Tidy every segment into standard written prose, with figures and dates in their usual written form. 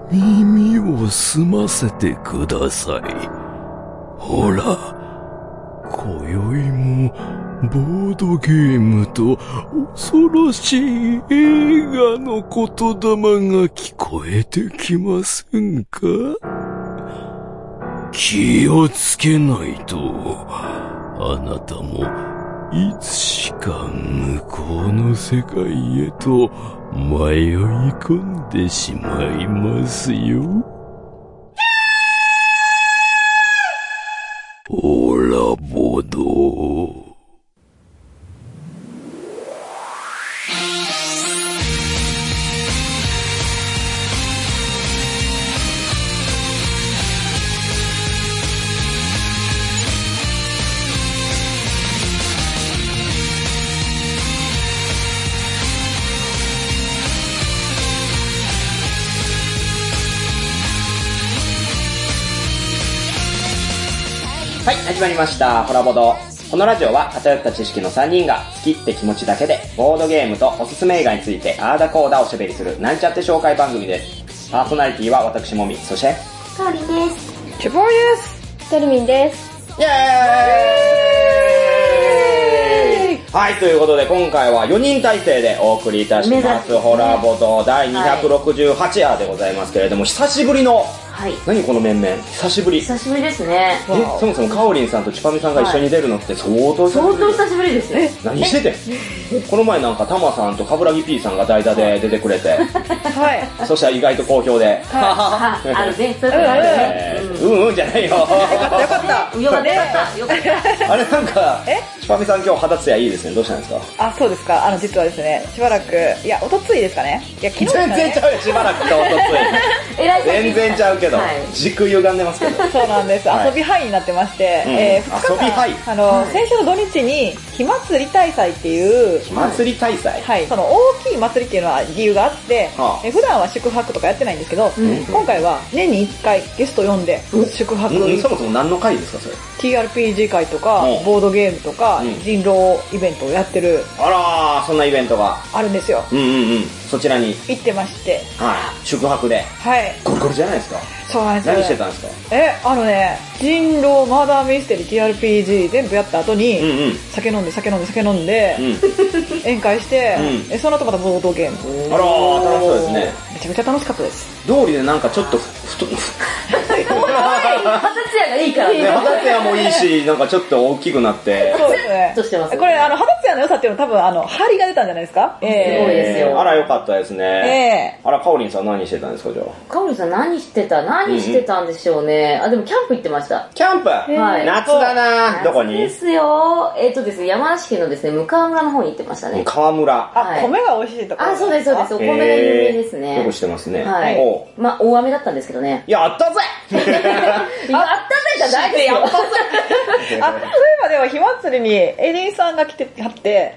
耳を澄ませてください。ほら、今宵もボードゲームと恐ろしい映画の言霊が聞こえてきませんか？気をつけないと、あなたもいつしか向こうの世界へと迷い込んでしまいますよ。オラボド。 はい、始まりました。ホラボド。このラジオは偏った知識の3人が好きって気持ちだけでボードゲームとおすすめ映画についてあーだこーだおしゃべりするなんちゃって紹介番組です。パーソナリティは私もみ、そしてかおりです。 チュポーです。 てるみんです。 イエーイ。はい、ということで今回は4人体制でお送りいたします。ホラボド第268夜でございますけれども、久しぶりのはい。 何この面々、久しぶり。 久しぶりですね。 そもそもかおりんさんとちぱみさんが一緒に出るのって相当久しぶり。 相当久しぶりですね。 何しててこの前なんかタマさんとカブラギ P さんが代打で出てくれて、 はい。 そしたら意外と好評で、 あるね。そういうことあるね。 うんじゃないよ。 よかった。 よかった。よかった。 あれなんか、ちぱみさん今日肌ツヤいいですね。どうしたんですか？ あ、そうですか。実はですね、しばらく、いや、おとついですかね。いや、昨日ですかね。 全然ちゃうよ、しばらくとおとつい。全然ちゃうけど、軸歪んでますけど。 そうなんです。遊び範囲になってまして、 遊び範囲。 先週の土日に、火祭り大祭っていう、 火祭り大祭？ はい。その大きい祭りっていうのは理由があって、普段は宿泊とかやってないんですけど、今回は年に1回ゲスト呼んで、宿泊。 そもそも何の会ですか、それ？ TRPG 会とか、ボードゲームとか、人狼イベントをやってる。 あらー、そんなイベントがあるんですよ。 そちらに行ってまして。 はい。宿泊で。 はい。 ゴリゴリじゃないですか。 そうなんですよ。 何してたんですか？ 人狼、マーダーミステリー、TRPG 全部やった後に、酒飲んで、宴会して、その後またボードゲーム。 あらー、楽しそうですね。 めちゃめちゃ楽しかったです。 通りでなんかちょっと肌ツヤがいいからね。 肌ツヤもいいし、なんかちょっと大きくなって。 そうですね。 としてます。 これ、肌ツヤの良さっていうのは多分、張りが出たんじゃないですか？ すごいですよ。 あら、よかったですね。あら、かおりんさん何してたんですか、じゃあ。 かおりんさん何してたんでしょうね。あ、でもキャンプ行ってました。 キャンプ？ はい。 夏だな。どこに？ ですよ。ですね、山梨県のですね、向川村の方に行ってましたね。 川村。 あ、米が美味しいところ。 あ、そうです、そうです。お米が有名ですね。 よくしてますね。 はい。まあ、大雨だったんですけどね。 やったぜやったぜじゃないですよ。 そういえばでは、火祭りにエリンさんが来てはって、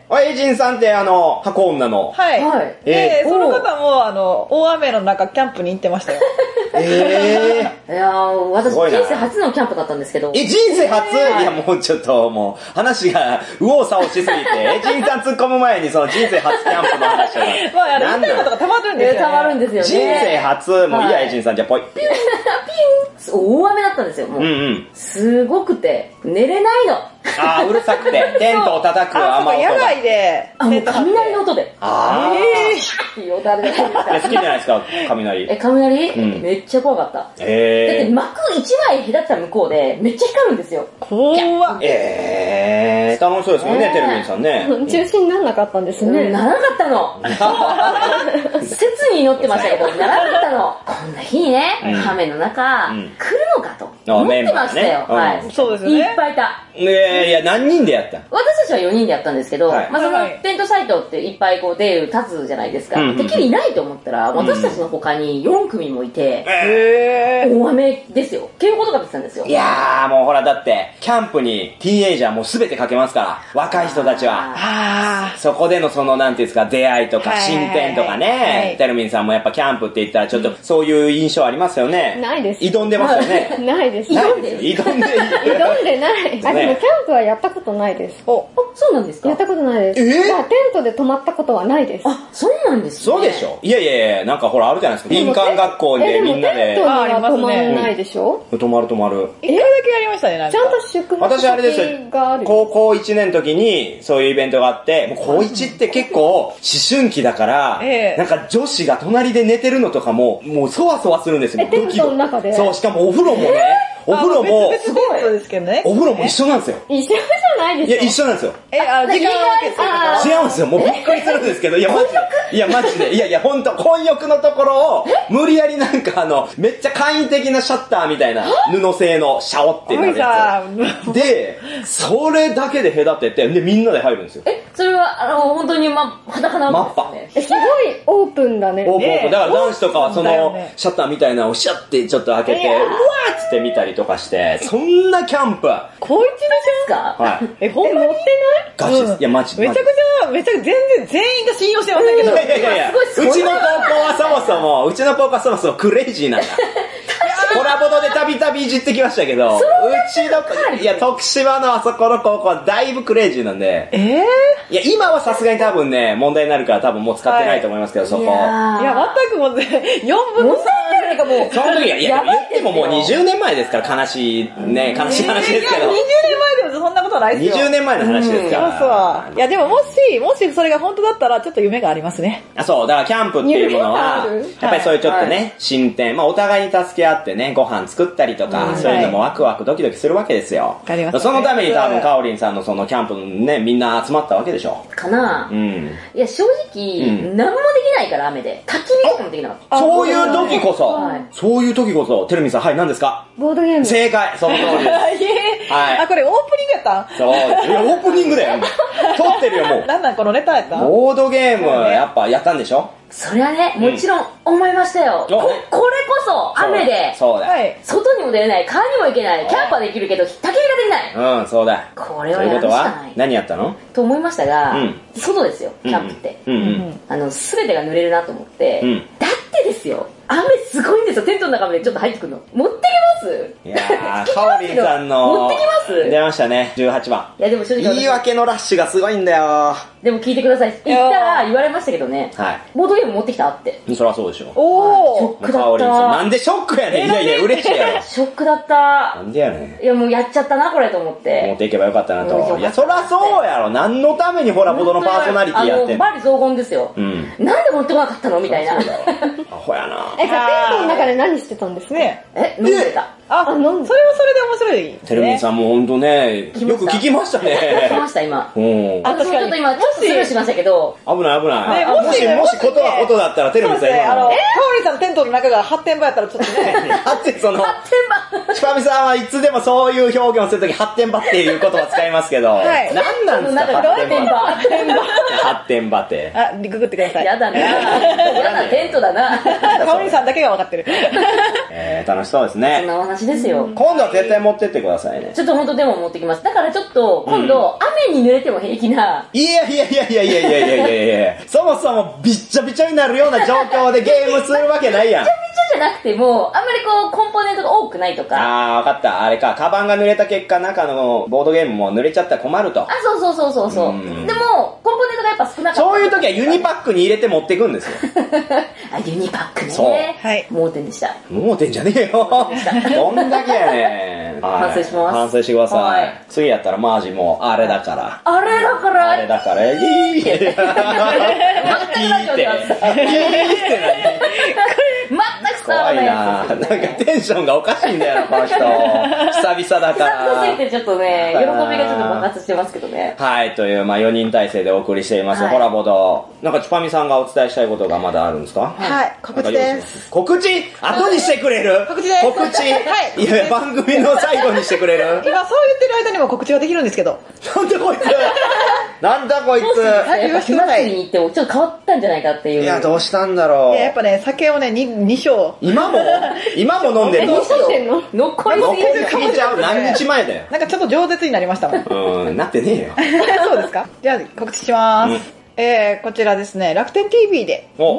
エイジンさんって箱女の。 はい。で、その方も大雨の中キャンプに行ってましたよ。 いや私人生初のキャンプだったんですけど。 人生初？いやもうちょっともう話が右往左往しすぎて、エイジンさん突っ込む前にその人生初キャンプの話が。 まあ言いたいことが溜まるんですよね。 溜まるんですよね。 人生初、もういいやエイジンさんじゃあポイ。ピュン大雨だったんですよ、もう。すごくて、寝れないの。 あー、うるさくて、テントを叩く雨音が。 野外で。 もう雷の音で。いい音あるじゃないですか。 好きじゃないですか、雷。 雷？めっちゃ怖かった。だって幕一枚隔てた向こうで、めっちゃ光るんですよ。 怖っ。 楽しそうですもんね、テルミンさんね。 中止にならなかったんですね。 ならなかったの。切に祈ってましたけど、ならなかったの。こんな日にね、雨の中、来るのかと思ってましたよ。はい。 そうですね。 いっぱいいた。 いや、何人でやった？ 私たちは4人でやったんですけど、まあそのテントサイトっていっぱいこう出る、立つじゃないですか。てっきりいないと思ったら、私たちの他に4組もいて、大雨ですよ。警報とか出てたんですよ。 いやーもうほらだって、キャンプにティーンエイジャーもうすべてかけますから、若い人たちは。そこでのそのなんていうんですか、出会いとか進展とかね、テルミンさんもやっぱキャンプって言ったらちょっとそういう印象ありますよね。 ないです。 挑んでますよね。 ないです。 挑んでない。 でもキャンンプはやったことないです。 あ、そうなんですか？ やったことないです。じゃあテントで泊まったことはないです。 あ、そうなんですね。 そうでしょ。いやいやいや、なんかほらあるじゃないですか。林間学校でみんなで。 テントには泊まらないでしょ？ 泊まる。 一回だけやりましたね、なんか。 ちゃんと宿泊私あれですよ。高校1年の時にそういうイベントがあって、もう高1って結構思春期だから、なんか女子が隣で寝てるのとかも、もうそわそわするんですよ。 テントの中で。 そう、しかもお風呂もね、お風呂も、 別テントですけどね。 お風呂も一緒なんですよ。 一緒じゃないですよ。 いや、一緒なんですよ。 時間を分けて違うんですよ。もうびっくりするんですけど、いや、マジで。いや、ほんと、混浴のところを、無理やりなんかめっちゃ簡易的なシャッターみたいな、布製のシャオってなるやつ。で、それだけで隔てて、で、みんなで入るんですよ。 それは、本当に裸なわけですね。 すごいオープンだね。 オープン。だから男子とかはその、シャッターみたいなのをシャッてちょっと開けて、うわーっつって見たりとかして、そんなキャンプ。 高1でしょ？ はい。 ほんま持ってない？ ガチです。いや、マジで。 めちゃくちゃ、全然全員が信用してませんけど。 いや、うちの高校はそもそもクレイジーなんだ。コラボドでたびたびいじってきましたけど、うちの、いや、徳島のあそこの高校はだいぶクレイジーなんで。いや、今はさすがに多分ね、問題になるから多分もう使ってないと思いますけど、そこ。いや、全くもうね、4分の3ぐらいがもう。 その時は、いや、言ってももう20年前ですから、悲しい話ですけど。 20年前でもそんなことないですよ。 20年前の話ですから。 そう。いや、でももしそれが本当だったら、ちょっと夢がありますね。 そう、だからキャンプっていうものは、やっぱりそういうちょっとね、進展、まあお互いに助け合ってね、ご飯作ったりとか、そういうのもワクワクドキドキするわけですよ。 わかります。 そのために多分カオリンさんのそのキャンプね、みんな集まったわけでしょ。 かなぁ。いや、正直、何もできないから、雨で。焚き火とかもできなかった。 そういう時こそ、てるみさん、はい、何ですか？ ボードゲーム。 正解、その通りです。 はい。あ、これオープニングやった？ そう。いや、オープニングだよ。撮ってるよ、もう。 なんこのネタやった？ ボードゲーム、やっぱやったんでしょ？ そりゃね、もちろん思いましたよ。これこそ、雨で、 そうだ。 外にも出れない、川にも行けない、キャンプはできるけど、焚き火ができない。 そうだ。 これはやるしかない。 何やったの？ と思いましたが、外ですよ、キャンプって。すべてが濡れるなと思って、だってですよ、雨すごいんですよ、テントの中までちょっと入ってくるの。持ってきます？ いやー、カオリンさんの、 持ってきます？ 出ましたね、18番。 いや、でも正直。 言い訳のラッシュがすごいんだよ。 でも聞いてください。行ったら言われましたけどね。ボードゲーム持ってきたって。 そりゃそうでしょ。 ショックだった。 なんでショックやねん。いやいや、嬉しいやろ。 ショックだった。 なんでやねん。いや、もうやっちゃったな、これと思って。 持っていけばよかったなと。いや、そりゃそうやろ。何のためにホラボドのパーソナリティやってんの？ バリ雑言ですよ。なんで持ってこなかったのみたいな。 アホやな。 テントの中で何してたんですか？ 飲んでた。 それはそれで面白い。 テルミンさんもほんとね、よく聞きましたね。 聞きました、今。 私ちょっと今、ちょっとスルーしましたけど。 危ない。もしことはことだったら、テルミンさん今。 カオリンさんのテントの中が発展場やったらちょっとね。 発展場。チパミさんはいつでもそういう表現をするとき、発展場っていう言葉を使いますけど。何なんですか、発展場って。 ググってください。 やだなやだ、テントだな。 カオリンさんだけが分かってる。 楽しそうですね。 そんなお話ですよ。 今度は絶対持ってってくださいね。 ちょっと本当でも持ってきます。だからちょっと、今度、雨に濡れても平気な。 いや。そもそもびっちゃびちゃになるような状況でゲームするわけないやん。 びちゃびちゃじゃなくても、あんまりコンポーネントが多くないとか。 わかった。あれか、カバンが濡れた結果、中のボードゲームも濡れちゃったら困ると。 そう。でも、コンポーネントがやっぱ少なかった。 そういう時はユニパックに入れて持ってくんですよ。 ユニパックね。 そう。 盲点でした。 盲点じゃねえよ。どんだけやねん。 反省します。 反省してください。次やったらマージもあれだから。 あれだから。 いいって。全く伝わらないやつ。なんかテンションがおかしいんだよな、この人。久々だから。 久々すぎてちょっとね、喜びがちょっと爆発してますけどね。 はい、という、4人体制でお送りしています、ホラボド。なんかチュパミさんがお伝えしたいことがまだあるんですか？ はい、告知です。 告知？後にしてくれる？ 告知です。 告知？はい。いや、番組の最後にしてくれる？ 今そう言ってる間にも告知ができるんですけど。 なんでこいつなんだこいつ言わせてください。に行ってもちょっと変わったんじゃないかっていう。 いや、どうしたんだろう。 いや、やっぱね、酒をね、2升。 今も飲んでんの？ 残りすぎちゃう。何日前だよ。 なんかちょっと饒舌になりましたもん。 なってねえよ。 そうですか？じゃあ告知します。こちらですね、楽天 TV で。 楽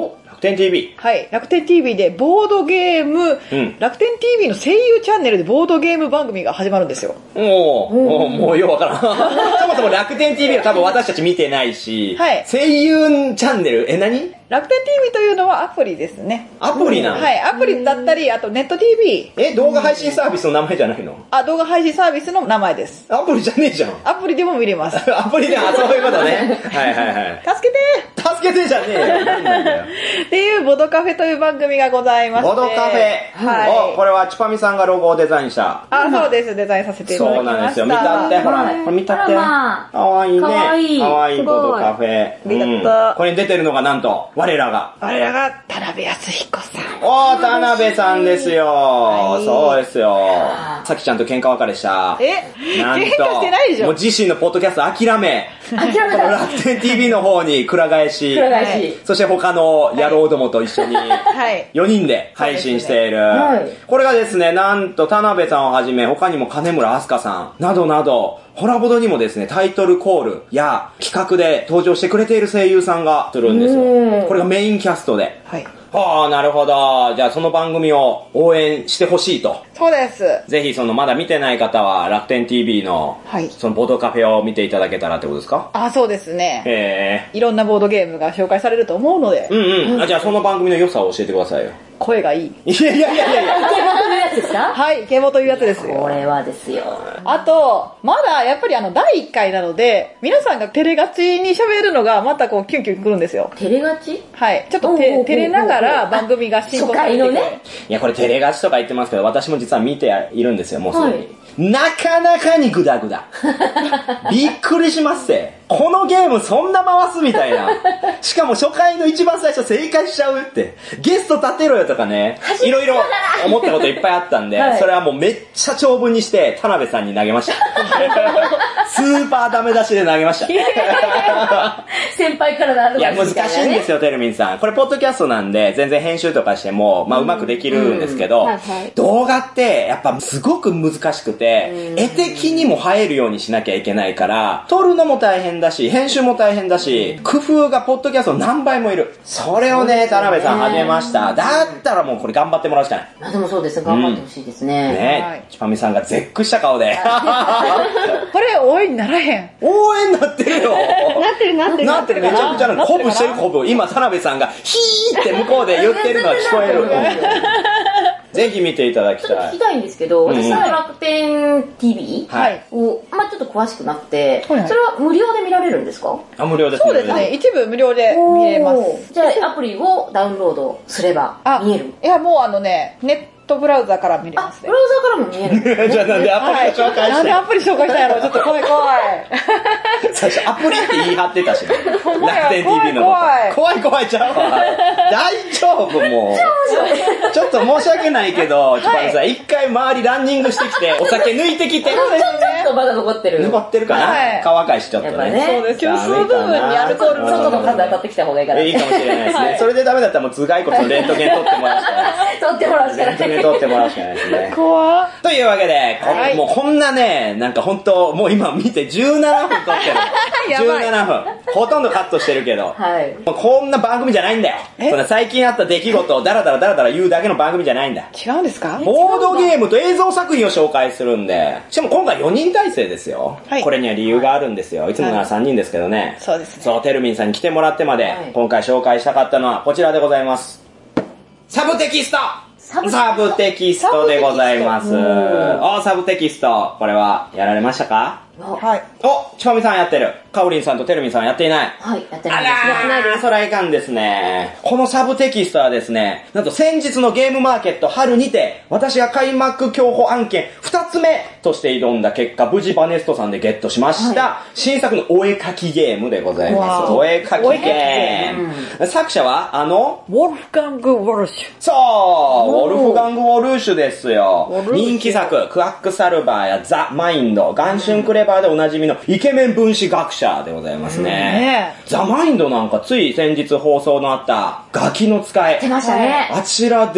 天 TV。 はい。楽天 TV でボードゲーム、楽天 TV の声優チャンネルでボードゲーム番組が始まるんですよ。 もうようわからん。そもそも楽天 TV は多分私たち見てないし、はい、声優チャンネル、何？ 楽天 TV というのはアプリですね。 アプリなの？ はい、アプリだったり、あとネット TV。 動画配信サービスの名前じゃないの？ 動画配信サービスの名前です。 アプリじゃねえじゃん。 アプリでも見れます。 アプリで、そういうことね。はいはいはい。助けてじゃねえよ。 っていうボドカフェという番組がございまして。 ボドカフェ。はい。これはチュパミさんがロゴをデザインした。 そうです。デザインさせていただきました。 そうなんですよ。見たって、ほら、これ見たって。かわいいね。かわいいボドカフェ。これに出てるのがなんと、我らが田辺康彦さん。 田辺さんですよ。そうですよ。さきちゃんと喧嘩別れした。 なんと喧嘩してないでしょ。 もう自身のポッドキャスト諦めた。楽天 TV の方にくら替えし、そして他の野郎どもと一緒に4人で配信している。これがですね、なんと田辺さんをはじめ他にも金村明日香さんなどなど、ホラボドにもですね、タイトルコールや企画で登場してくれている声優さんがするんですよ。これがメインキャストで。はい。なるほど。じゃあその番組を応援してほしいと。 そうです。 ぜひまだ見てない方は楽天 TV の、そのボードカフェを見ていただけたらってことですか？ そうですね。いろんなボードゲームが紹介されると思うので。 じゃあその番組の良さを教えてくださいよ。 声がいい。 イケボというやつですか？ はい、イケボというやつですよ。 これはですよ。 あと、まだやっぱり第1回なので、皆さんが照れがちに喋るのがまたキュンキュンくるんですよ。 照れがち？ はい。ちょっと照れながら番組が進行されていく。初回のね。 いや、これ照れがちとか言ってますけど、私も実は見ているんですよ、もうすでに。なかなかにグダグダ。びっくりしますって。このゲームそんな回すみたいな。しかも初回の一番最初正解しちゃうって。ゲスト立てろよとかね。いろいろ思ったこといっぱいあったんで、それはもうめっちゃ長文にして田辺さんに投げました。スーパーダメ出しで投げました。 先輩からのアドバイス。 いや、難しいんですよ、てるみんさん。これポッドキャストなんで、全然編集とかしても、うまくできるんですけど、動画ってやっぱすごく難しくて、絵的にも映えるようにしなきゃいけないから、撮るのも大変だし、編集も大変だし、工夫がポッドキャストの何倍もいる。それをね、田辺さん始めました。だったらもうこれ頑張ってもらうしかない。 でもそうです、頑張ってほしいですね。 ね、チュパミさんが絶句した顔で。 これ応援にならへん。 応援なってるよ。 なってる。 めちゃくちゃなの。鼓舞してる鼓舞。今、田辺さんがヒーって向こうで言ってるのは聞こえる。ぜひ見ていただきたい。 ちょっと聞きたいんですけど、私は楽天 TV を、ちょっと詳しくなくて、それは無料で見られるんですか？ 無料です。 そうですね。一部無料で見れます。 じゃあアプリをダウンロードすれば見える？ いや、もうネットブラウザから見れますね。 ブラウザからも見える。 じゃあなんでアプリ紹介して。 なんでアプリ紹介したんやろ？ちょっと怖い。 最初アプリって言い張ってたし、楽天 TV の怖いちゃうわ。大丈夫もう。ちょっと申し訳ないけど、チュパミさん、一回周りランニングしてきて、お酒抜いてきて。 ちょっとまだ残ってる。 残ってるかな？乾かしちょっとね。 そうです。吸数部分にアルコールちょっとの数当たってきた方がいいから。 いいかもしれないですね。それでダメだったらもう頭蓋骨のレントゲン取ってもらうしかない。 取ってもらうしかない。 取ってもらうしかないですね。 怖っ。 というわけで、もうこんなね、なんか本当もう今見て17分撮ってる。17分。ほとんどカットしてるけど。こんな番組じゃないんだよ。そんな最近あった出来事をダラダラ言うだけの番組じゃないんだ。 違うんですか？ ボードゲームと映像作品を紹介するんで、しかも今回4人体制ですよ。これには理由があるんですよ。いつもなら3人ですけどね。 そうですね。 そう、てるみんさんに来てもらってまで、今回紹介したかったのはこちらでございます。サブテキストでございます。サブテキスト。これはやられましたか？ はい。 チュパミさんやってる。カオリンさんとテルミンさんはやっていない。 はい、やってないです。やってないです。 そらいかんですね。このサブテキストはですね、なんと先日のゲームマーケット春にて、私が開幕競歩案件2つ目として挑んだ結果、無事バネストさんでゲットしました、新作のお絵描きゲームでございます。お絵描きゲーム。作者はウォルフガング・ウォルシュ。 そう、ウォルフガング・ウォルシュですよ。人気作、クワックサルバーやザ・マインド、ガンシュンクレバーでおなじみのイケメン分子学者でございますね。ザ・マインドなんかつい先日放送のあったガキの使い。 出ましたね。 あちらでバ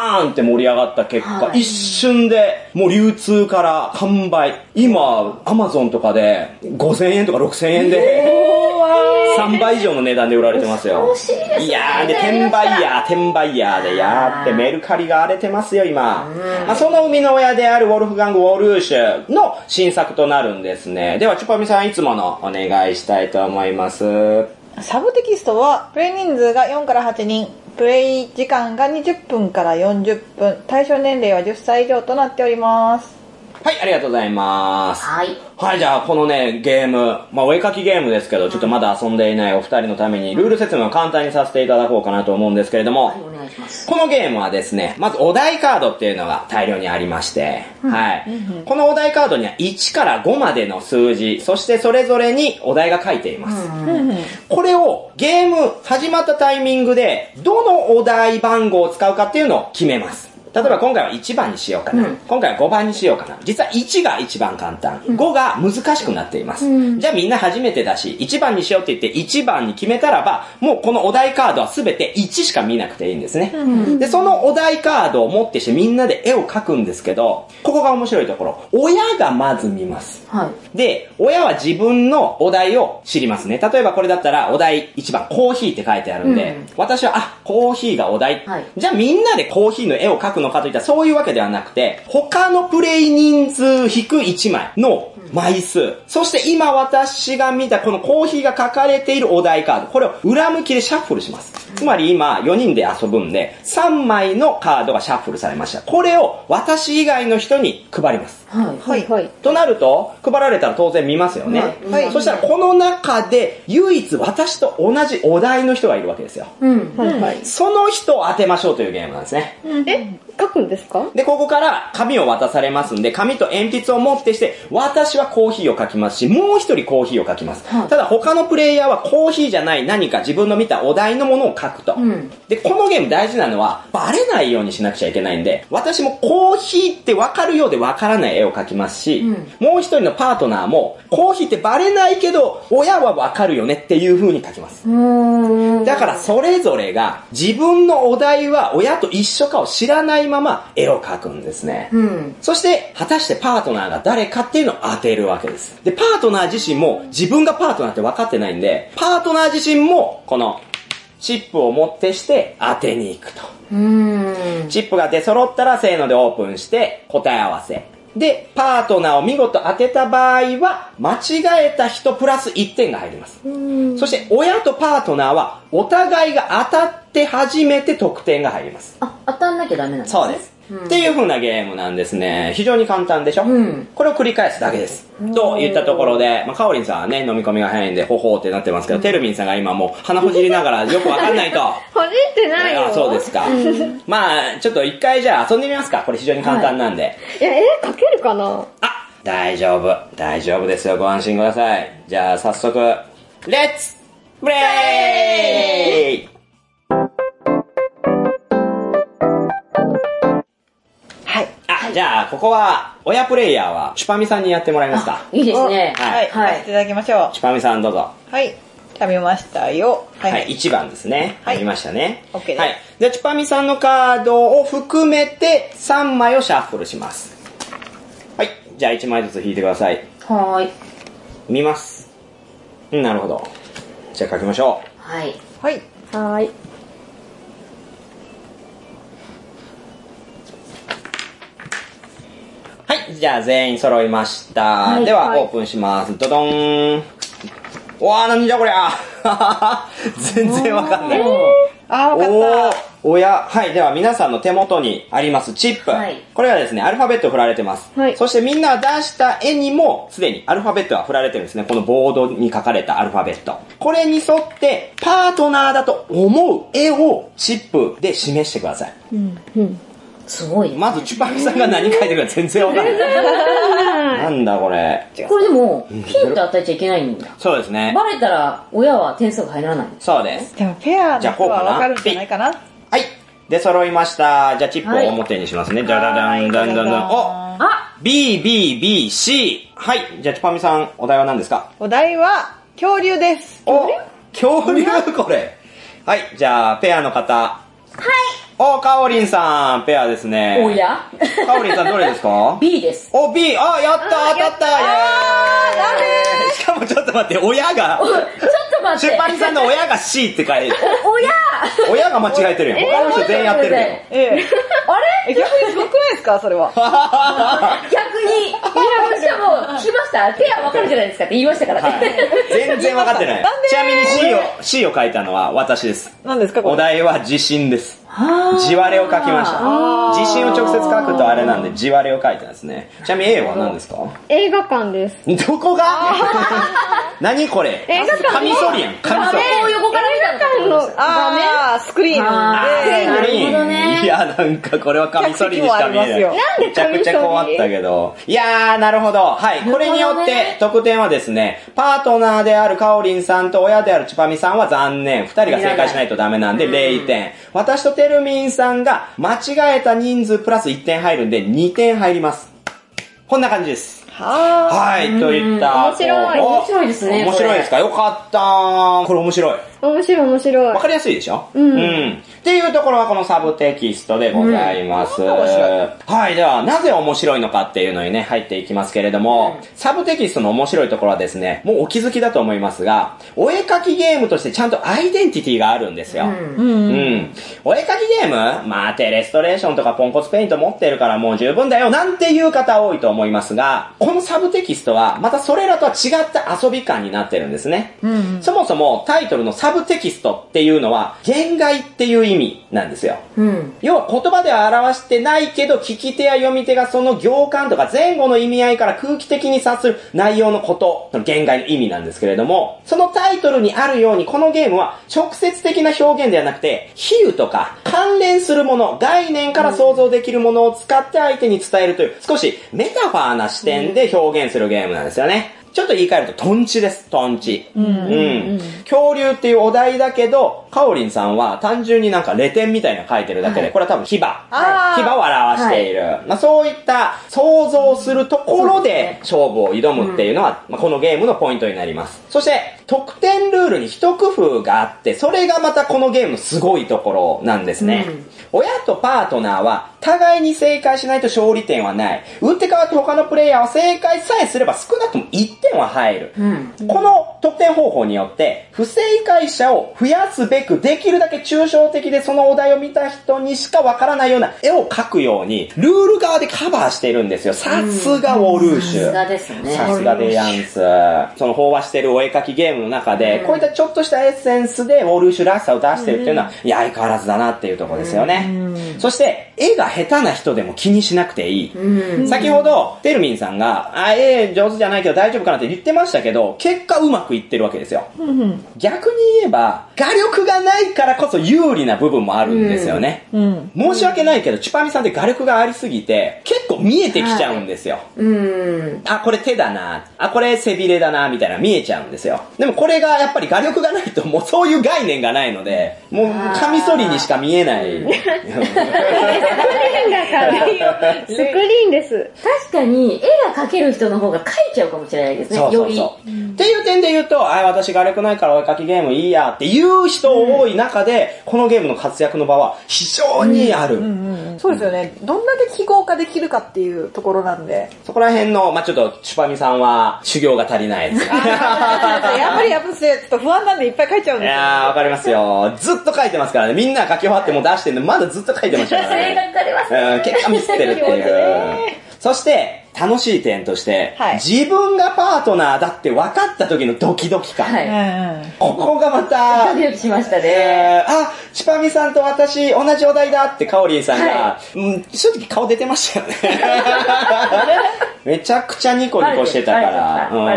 ーンって盛り上がった結果、一瞬でもう流通から完売。今、アマゾンとかで5000円とか6000円で、3倍以上の値段で売られてますよ。いやー、で、転売ヤーでやってメルカリが荒れてますよ、今。その生みの親であるウォルフガング・ウォルーシュの新作となるんですね。では、チュパミさんいつものお願いしたいと思います。 サブテキストは、プレイ人数が4から8人、プレイ時間が20分から40分、対象年齢は10歳以上となっております。 はい、ありがとうございます。 はい。 はい、じゃあこのね、ゲーム、お絵描きゲームですけど、ちょっとまだ遊んでいないお二人のためにルール説明を簡単にさせていただこうかなと思うんですけれども、 はい、お願いします。 このゲームはですね、まずお題カードっていうのが大量にありまして、はい。このお題カードには1から5までの数字、そしてそれぞれにお題が書いています。これをゲーム始まったタイミングで、どのお題番号を使うかっていうのを決めます。例えば今回は1番にしようかな。今回は5番にしようかな。実は1が一番簡単。5が難しくなっています。じゃあみんな初めてだし、1番にしようって言って1番に決めたらば、もうこのお題カードは全て1しか見なくていいんですね。で、そのお題カードを持ってしてみんなで絵を描くんですけど、ここが面白いところ。親がまず見ます。 はい。 で、親は自分のお題を知りますね。例えばこれだったらお題1番コーヒーって書いてあるんで、私は、コーヒーがお題。 はい。 じゃあみんなでコーヒーの絵を描くのかといったらそういうわけではなくて、他のプレイ人数引く1枚の枚数、そして今私が見たこのコーヒーが書かれているお題カード、これを裏向きでシャッフルします。つまり今4人で遊ぶんで、3枚のカードがシャッフルされました。これを私以外の人に配ります。 はいはい。 となると、配られたら当然見ますよね。 はい。 そしたらこの中で唯一私と同じお題の人がいるわけですよ。 はい。 その人を当てましょうというゲームなんですね。 書くんですか？ で、ここから紙を渡されますんで、紙と鉛筆を持ってして、私はコーヒーを書きますし、もう一人コーヒーを書きます。ただ他のプレイヤーはコーヒーじゃない何か自分の見たお題のものを書くと。で、このゲーム大事なのは、バレないようにしなくちゃいけないんで、私もコーヒーって分かるようで分からない絵を描きますし、もう一人のパートナーも、コーヒーってバレないけど、親は分かるよねっていう風に描きます。だからそれぞれが、自分のお題は親と一緒かを知らないまま絵を描くんですね。そして、果たしてパートナーが誰かっていうのを当てるわけです。で、パートナー自身も自分がパートナーって分かってないんで、パートナー自身もこのチップを持ってして当てに行くと。チップが出揃ったらせーのでオープンして答え合わせ。で、パートナーを見事当てた場合は、間違えた人プラス1点が入ります。そして、親とパートナーは、お互いが当たって初めて得点が入ります。 当たんなきゃダメなんですね。 そうです。っていう風なゲームなんですね。非常に簡単でしょ、これを繰り返すだけです。と言ったところで、カオリンさんはね、飲み込みが早いんで、ほほーってなってますけど、テルミンさんが今もう鼻ほじりながらよくわかんないと。 ほじってないよ。 あ、そうですか。ちょっと一回じゃあ遊んでみますか。これ非常に簡単なんで。 いや、絵描けるかな？ 大丈夫。大丈夫ですよ。ご安心ください。じゃあ早速、レッツプレイ！じゃあ、ここは、親プレイヤーは、チュパミさんにやってもらえますか？ いいですね。 はい。やっていただきましょう。 チュパミさんどうぞ。 はい。じゃあ見ましたよ。 はい。1番ですね。はい。見ましたね。 OK です。 はい。じゃあ、チュパミさんのカードを含めて、3枚をシャッフルします。はい。じゃあ、1枚ずつ引いてください。 はい。 見ます。なるほど。じゃあ、書きましょう。はい。 はい。 はい。 はい、じゃあ全員揃いました。はい、では、オープンします。ドドーン。わー、何じゃこりゃ全然わかんない。 わかった。 親。はい、では皆さんの手元にありますチップ。はい、これはですね、アルファベット振られてます。はい、そしてみんな出した絵にも、すでにアルファベットが振られてるんですね。このボードに書かれたアルファベット。これに沿って、パートナーだと思う絵をチップで示してください。 すごい。 まずチュパミさんが何書いてるか全然わかんない。なんだこれ。 これでも、ヒント与えちゃいけないんだ。 そうですね。 バレたら、親は点数が入らない。 そうです。 でもペアの人はわかるんじゃないかな。はい。 で、揃いました。じゃあチップを表にしますね。じゃらだんだんだんだん。お！B, B, B, C。はい。じゃあチュパミさん、お題は何ですか？ お題は、恐竜です。 恐竜これ。はい。じゃあ、ペアの方。はい。 お、かおりんさん、ペアですね。 おやかおりんさんどれですか？ B です。 お、B、あ、やった当たったー、しかもちょっと待って、親が、 ちょっと待って。 出版さんの親が C って書いてる。 親が間違えてるよ。他の人全員やってるけど。 あれ逆にすごくないですかそれは。 逆に。私はもう、聞きました。ペア分かるじゃないですかって言いましたからね。 全然分かってない。ちなみに C を書いたのは私です。 何ですかこれ？ お題は地震です。地割れを書きました。地震を直接書くとあれなんで地割れを書いたんですね。ちなみに A は何ですか？ 映画館です。 どこが？何これ？ 映画館カミソリやん。カミソリ。 画面を横から見たの。 スクリーンで。 なるほどね。 いや、なんかこれはカミソリにしか見えない。 なんでめちゃくちゃ困ったけど。いやー、なるほど。はい。これによって得点はですね、パートナーであるかおりんさんと親であるちぱみさんは残念。二人が正解しないとダメなんで0点。私とてるみんさんが間違えた人数プラス1点入るんで2点入ります。こんな感じです。はい、といった。 面白い。 面白いですね。 面白いですか？よかったー。これ面白い。 面白い。 わかりやすいでしょ？っていうところはこのサブテキストでございます。はい、では、なぜ面白いのかっていうのにね、入っていきますけれども、サブテキストの面白いところはですね、もうお気づきだと思いますが、お絵描きゲームとしてちゃんとアイデンティティがあるんですよ。お絵描きゲーム？まあ、テレストレーションとかポンコツペイント持ってるからもう十分だよ、なんていう方多いと思いますが、このサブテキストは、またそれらとは違った遊び感になってるんですね。そもそもタイトルのサブテキストっていうのは、言外っていう意味なんですよ。要は言葉では表してないけど、聞き手や読み手がその行間とか前後の意味合いから空気的に察する内容のこと、その言外の意味なんですけれども、そのタイトルにあるようにこのゲームは直接的な表現ではなくて、比喩とか関連するもの、概念から想像できるものを使って相手に伝えるという、少しメタファーな視点で表現するゲームなんですよね。ちょっと言い換えるとトンチです、トンチ。恐竜っていうお題だけど、かおりんさんは単純になんかレ点みたいなの書いてるだけで、これは多分牙。牙を表している。まあそういった想像するところで勝負を挑むっていうのは、まあこのゲームのポイントになります。そして、得点ルールに一工夫があって、それがまたこのゲームのすごいところなんですね。親とパートナーは互いに正解しないと勝利点はない。打って変わって他のプレイヤーは正解さえすれば少なくとも1点は入る。この得点方法によって不正解者を増やすべくできるだけ抽象的でそのお題を見た人にしかわからないような絵を描くようにルール側でカバーしてるんですよ。さすがウォルーシュ。 さすがですね。 さすがでやんす。その飽和してるお絵描きゲームの中で、こういったちょっとしたエッセンスでウォルーシュらしさを出してるっていうのは、いや相変わらずだなっていうところですよね。そして絵が下手な人でも気にしなくていい。先ほどテルミンさんが絵上手じゃないけど大丈夫かなって言ってましたけど、結果うまくいってるわけですよ。逆に言えば画力がないからこそ有利な部分もあるんですよね。申し訳ないけどチュパミさんって画力がありすぎて結構見えてきちゃうんですよ。あ、これ手だな、あ、これ背びれだなみたいな見えちゃうんですよ。でもこれがやっぱり画力がないともうそういう概念がないので、もうカミソリにしか見えない。 スクリーンです。 確かに絵が描ける人の方が描いちゃうかもしれないですね。 そうそうそう。っていう点で言うと、私画力ないからお絵描きゲームいいやっていう人多い中で、このゲームの活躍の場は非常にある。 そうですよね。どんだけ記号化できるかっていうところなんで。 そこら辺の、まあちょっとチュパミさんは修行が足りないです。 やっぱりちょっと不安なんでいっぱい書いちゃうんですよ。 いやー、わかりますよ。ずっと書いてますからね。みんな書き終わっても出してんの、まだずっと書いてましたからね。結果ミスってるっていう。そして、楽しい点として、自分がパートナーだって分かった時のドキドキ感。ここがまた、 ドキドキしましたね。 チパミさんと私同じお題だってカオリンさんが、正直顔出てましたよね。めちゃくちゃニコニコしてたから、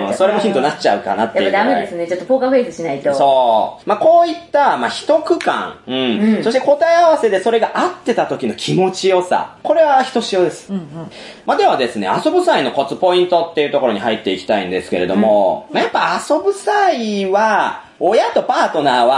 それもヒントになっちゃうかなっていう。 やっぱダメですね。ちょっとポーカーフェイスしないと。 そう。まあこういった、まあ一区間、そして答え合わせでそれが合ってた時の気持ちよさ。これはひとしおです。まあではですね、遊ぶ際のコツポイントっていうところに入っていきたいんですけれども、やっぱ遊ぶ際は、親とパートナーは、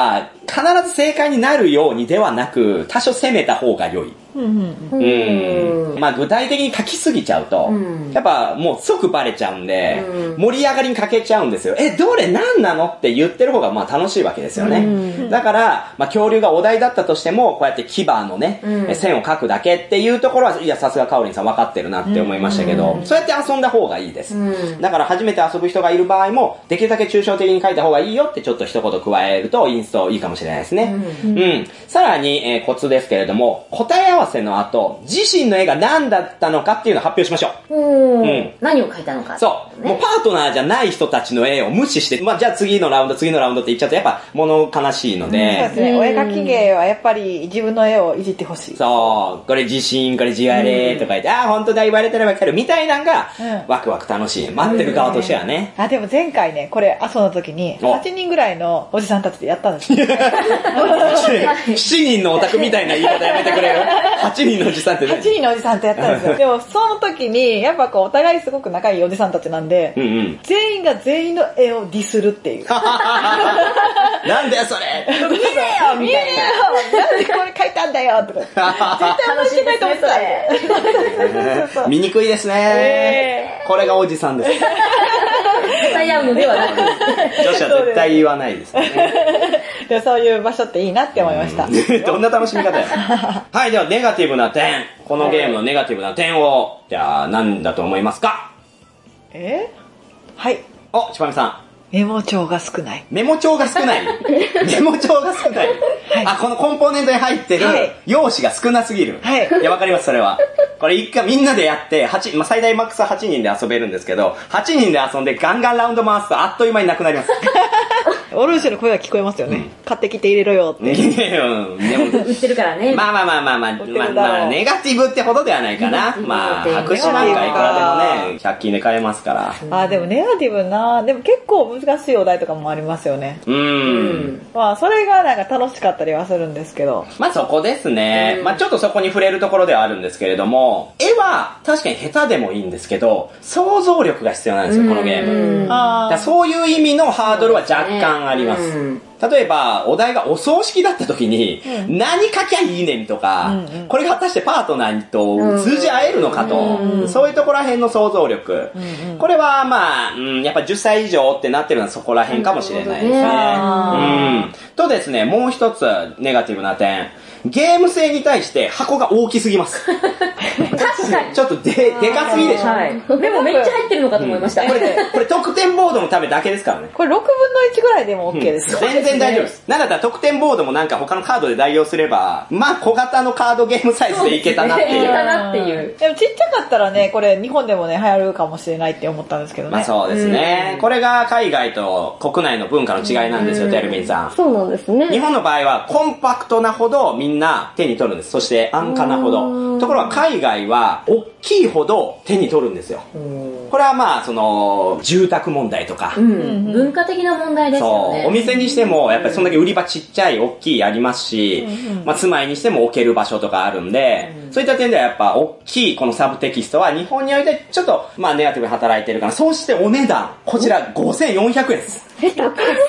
必ず正解になるようにではなく、多少攻めた方が良い。まあ具体的に書きすぎちゃうと、やっぱもう即バレちゃうんで、盛り上がりに欠けちゃうんですよ。どれ何なのって言ってる方がまあ楽しいわけですよね。だから、まあ恐竜がお題だったとしても、こうやって牙のね、線を描くだけっていうところは、いやさすがカオリンさん分かってるなって思いましたけど、そうやって遊んだ方がいいです。だから初めて遊ぶ人がいる場合も、できるだけ抽象的に書いた方がいいよってちょっと一言加えるとインストいいかもしれないですね。さらに、コツですけれども、答え合わせの後、自身の絵が何だったのかっていうのを発表しましょう。 何を描いたのか。 そう。もうパートナーじゃない人たちの絵を無視して、まあじゃあ次のラウンドって言っちゃうとやっぱ物悲しいので。 そうですね。お絵描き芸はやっぱり自分の絵をいじってほしい。 そう。これ自信、これ地割れとか言って、ああ、本当だ言われてればわかるみたいなのが、ワクワク楽しい。待ってる側としてはね。 でも前回ね、これ遊んだ時に、8人ぐらいのおじさんたちでやったんですよ。 7人のオタクみたいな言い方やめてくれる。8人のおじさんってね。 8人のおじさんとやったんですよ。でもその時に、やっぱこうお互いすごく仲いいおじさんたちなんで、全員が全員の絵をディスるっていう。 なんだよそれ見れよみたいな。 なんでこれ描いたんだよとか。絶対面白いないと思った。 見にくいですね。これがおじさんです。 伝え合うのではなく。 女子は絶対言わないですね。 でもそういう場所っていいなって思いました。 どんな楽しみ方や。はい、ではネガティブな点。このゲームのネガティブな点を、じゃあ何だと思いますか？ はい。 お、ちぱみさん。 メモ帳が少ない。 メモ帳が少ない。メモ帳が少ない。このコンポーネントに入ってる用紙が少なすぎる。いや、わかります、それは。これ一回みんなでやって、最大マックス8人で遊べるんですけど、8人で遊んでガンガンラウンド回すとあっという間になくなります。 オルーシュの声が聞こえますよね。買ってきて入れろよって。 でも売ってるからね。 まあ、ネガティブってほどではないかな。まあ、白紙なんかいくらでもね、100均で買えますから。 でもネガティブな、でも結構難しいお題とかもありますよね。まあ、それがなんか楽しかったりはするんですけど。 まあそこですね。まあちょっとそこに触れるところではあるんですけれども、絵は確かに下手でもいいんですけど、想像力が必要なんですよ、このゲーム。だそういう意味のハードルは若干あります。例えば、お題がお葬式だった時に、何書きゃいいねんとか、これが果たしてパートナーと通じ合えるのかと、そういうところら辺の想像力。これはまあ、やっぱ10歳以上ってなってるのはそこら辺かもしれないですね。とですね、もう一つネガティブな点。ゲーム性に対して箱が大きすぎます。 確かに。 ちょっとでかすぎでしょ。 でもめっちゃ入ってるのかと思いました。 これ得点ボードのためだけですからね。 これ6分の1ぐらいでも OK ですよ。 全然大丈夫です。なんだったら得点ボードもなんか他のカードで代用すれば、まあ小型のカードゲームサイズでいけたなっていう。 いけたなっていう。 でもちっちゃかったらね、これ日本でもね、流行るかもしれないって思ったんですけどね。 まあそうですね。これが海外と国内の文化の違いなんですよ、テルミンさん。 そうなんですね。 日本の場合はコンパクトなほどみんな手に取るんです。そして安価なほど。ところが海外は大きいほど手に取るんですよ。これはまあその住宅問題とか、 文化的な問題ですよね。 そうお店にしてもやっぱりそんだけ売り場ちっちゃい大きいありますし、まあ住まいにしても置ける場所とかあるんで、そういった点ではやっぱ大きいこのサブテキストは日本においてちょっとまあネガティブに働いてるから、そうしてお値段こちら5400円です。 結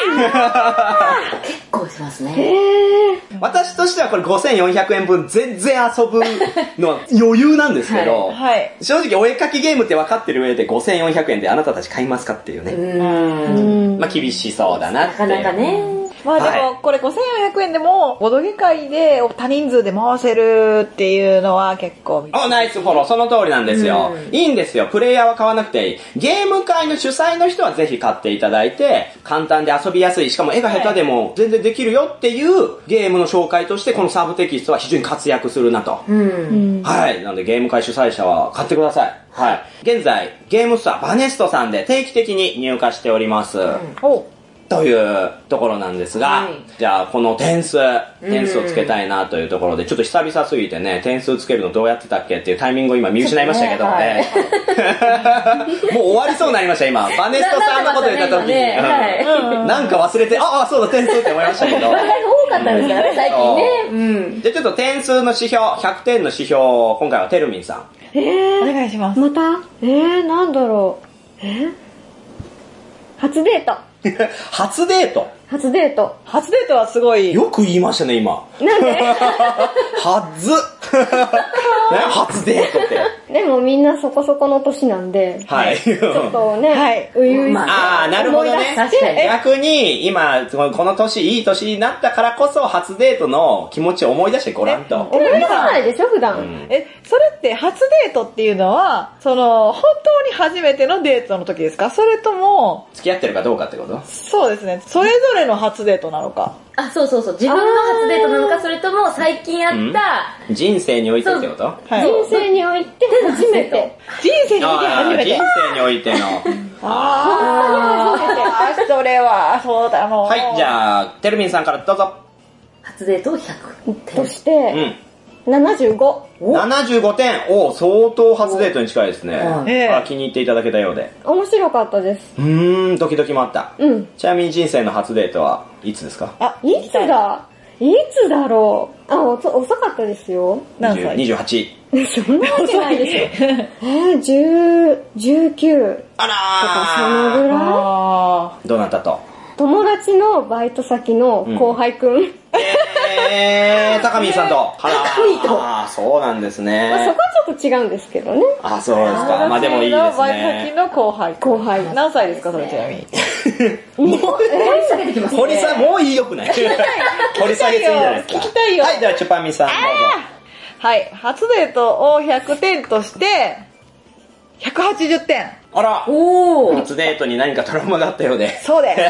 構しますね。 私としてはこれ5400円分全然遊ぶのは余裕なんですけど、正直お絵描きゲームって分かってる上で5400円であなたたち買いますかっていうね。まあ厳しそうだなって。 なかなかね。 まあでもこれ5400円でもボドゲ会で多人数で回せるっていうのは結構。 ナイスフォロー。その通りなんですよ。いいんですよ。プレイヤーは買わなくていい。ゲーム会の主催の人はぜひ買っていただいて、簡単で遊びやすい、しかも絵が下手でも全然できるよっていうゲームの紹介としてこのサブテキストは非常に活躍するなと。はい。なのでゲーム会主催者は買ってください。はい。現在ゲームストアバネストさんで定期的に入荷しております。というところなんですが、じゃあこの点数をつけたいなというところで、ちょっと久々すぎてね、点数つけるのどうやってたっけっていうタイミングを今見失いましたけどね。もう終わりそうになりました今。バネストさんのこと言った時に、なんか忘れて、そうだ点数って思いましたけど。 話題が多かったんですからね、最近ね。 じゃあちょっと点数の指標、100点の指標を今回はテルミンさん。 お願いします。 またなんだろう。初デート。 初デート初デート。 初デートはすごい。 よく言いましたね、今。 なんではず初デートって。 でもみんなそこそこの年なんで、 はい。 ちょっとね、 はい。 ういういああ、なるほどね。 確かに。 逆に、今、この年、いい年になったからこそ、初デートの気持ちを思い出してごらんと。 思い出さないでしょ、普段。 それって初デートっていうのは、本当に初めてのデートの時ですか？それとも、 付き合ってるかどうかってこと？ そうですね。それぞれの初デートなのか。 あ、そうそうそう。自分の初デートなのか、それとも最近あった、 人生においてってこと？ はい。 人生において初めて。 人生において初めて。 人生においての。 それは、そうだの。 はい、じゃあ、てるみんさんからどうぞ。 初デート100点。 として、75。 75点。お、相当初デートに近いですね。気に入っていただけたようで。 面白かったです。 ドキドキもあった。ちなみに人生の初デートはいつですか？ いつだろう。遅かったですよ。 何歳？ 28。 そんなわけないですよ。19。 あらー。そのぐらい？どうなったと？ 友達のバイト先の後輩くん。 高見さんと。そうなんですね。 そこはちょっと違うんですけどね。 あ、そうですか。まあでもいいですね。 バイト先の後輩。何歳ですか、それちなみに。 掘り下げてきますね。 掘り下げ、もういいよくない？掘り下げすぎじゃないですか。 聞きたいよ。 はい、ではチュパミさんどうぞ。 はい、初デートを100点として、180点。 あら、初デートに何かトラウマがあったようで。 そうです。 そうです。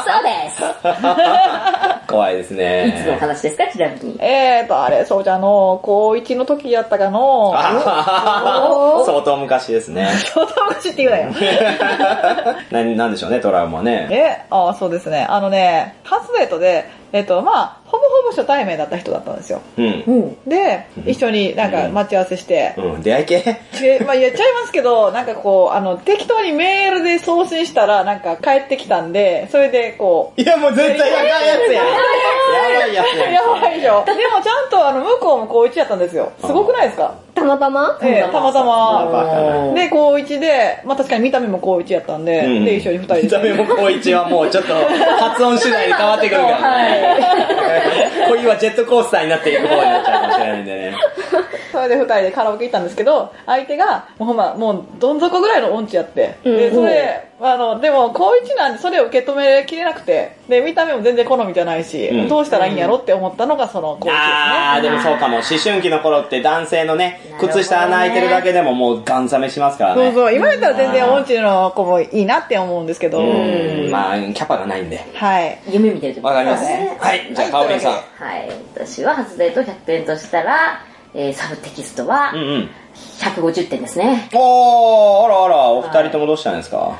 怖いですね。 いつの話ですか、ちなみに。 あれ、そうじゃの、高1の時やったかの。 相当昔ですね。 相当昔って言うなよ。 なんでしょうね、トラウマね。 そうですね。初デートで、ほぼ初対面だった人だったんですよ。で、一緒になんか待ち合わせして。 出会い系で、言っちゃいますけど、なんか適当にメールで送信したら、なんか帰ってきたんで、それでいやもう絶対やばいやつや。やばいやつや。 やばいでしょ。でもちゃんと向こうも高1やったんですよ。すごくないですか？ たまたま。 たまたま。で、高1で、確かに見た目も高1やったんで、で、一緒に2人で。 見た目も高1はもうちょっと発音次第で変わってくるからね。恋はジェットコースターになっていく方になっちゃうかもしれないんでね。 それで2人でカラオケ行ったんですけど、相手が、もうどん底ぐらいの音痴やって。で、それ、でも高1なんでそれを受け止めきれなくて、で、見た目も全然好みじゃないし、どうしたらいいんやろって思ったのがその高1ですね。 でもそうかも。思春期の頃って男性のね、靴下穴開いてるだけでももうガン冷めしますからね。 そう、今やったら全然音痴の子もいいなって思うんですけど。 キャパがないんで。 はい。 夢見てるとわかります。はい、じゃあ、かおりんさん。 はい、私は初デート100点としたら、サブテキストは、150点ですね。 あら、お二人ともどうしたんですか？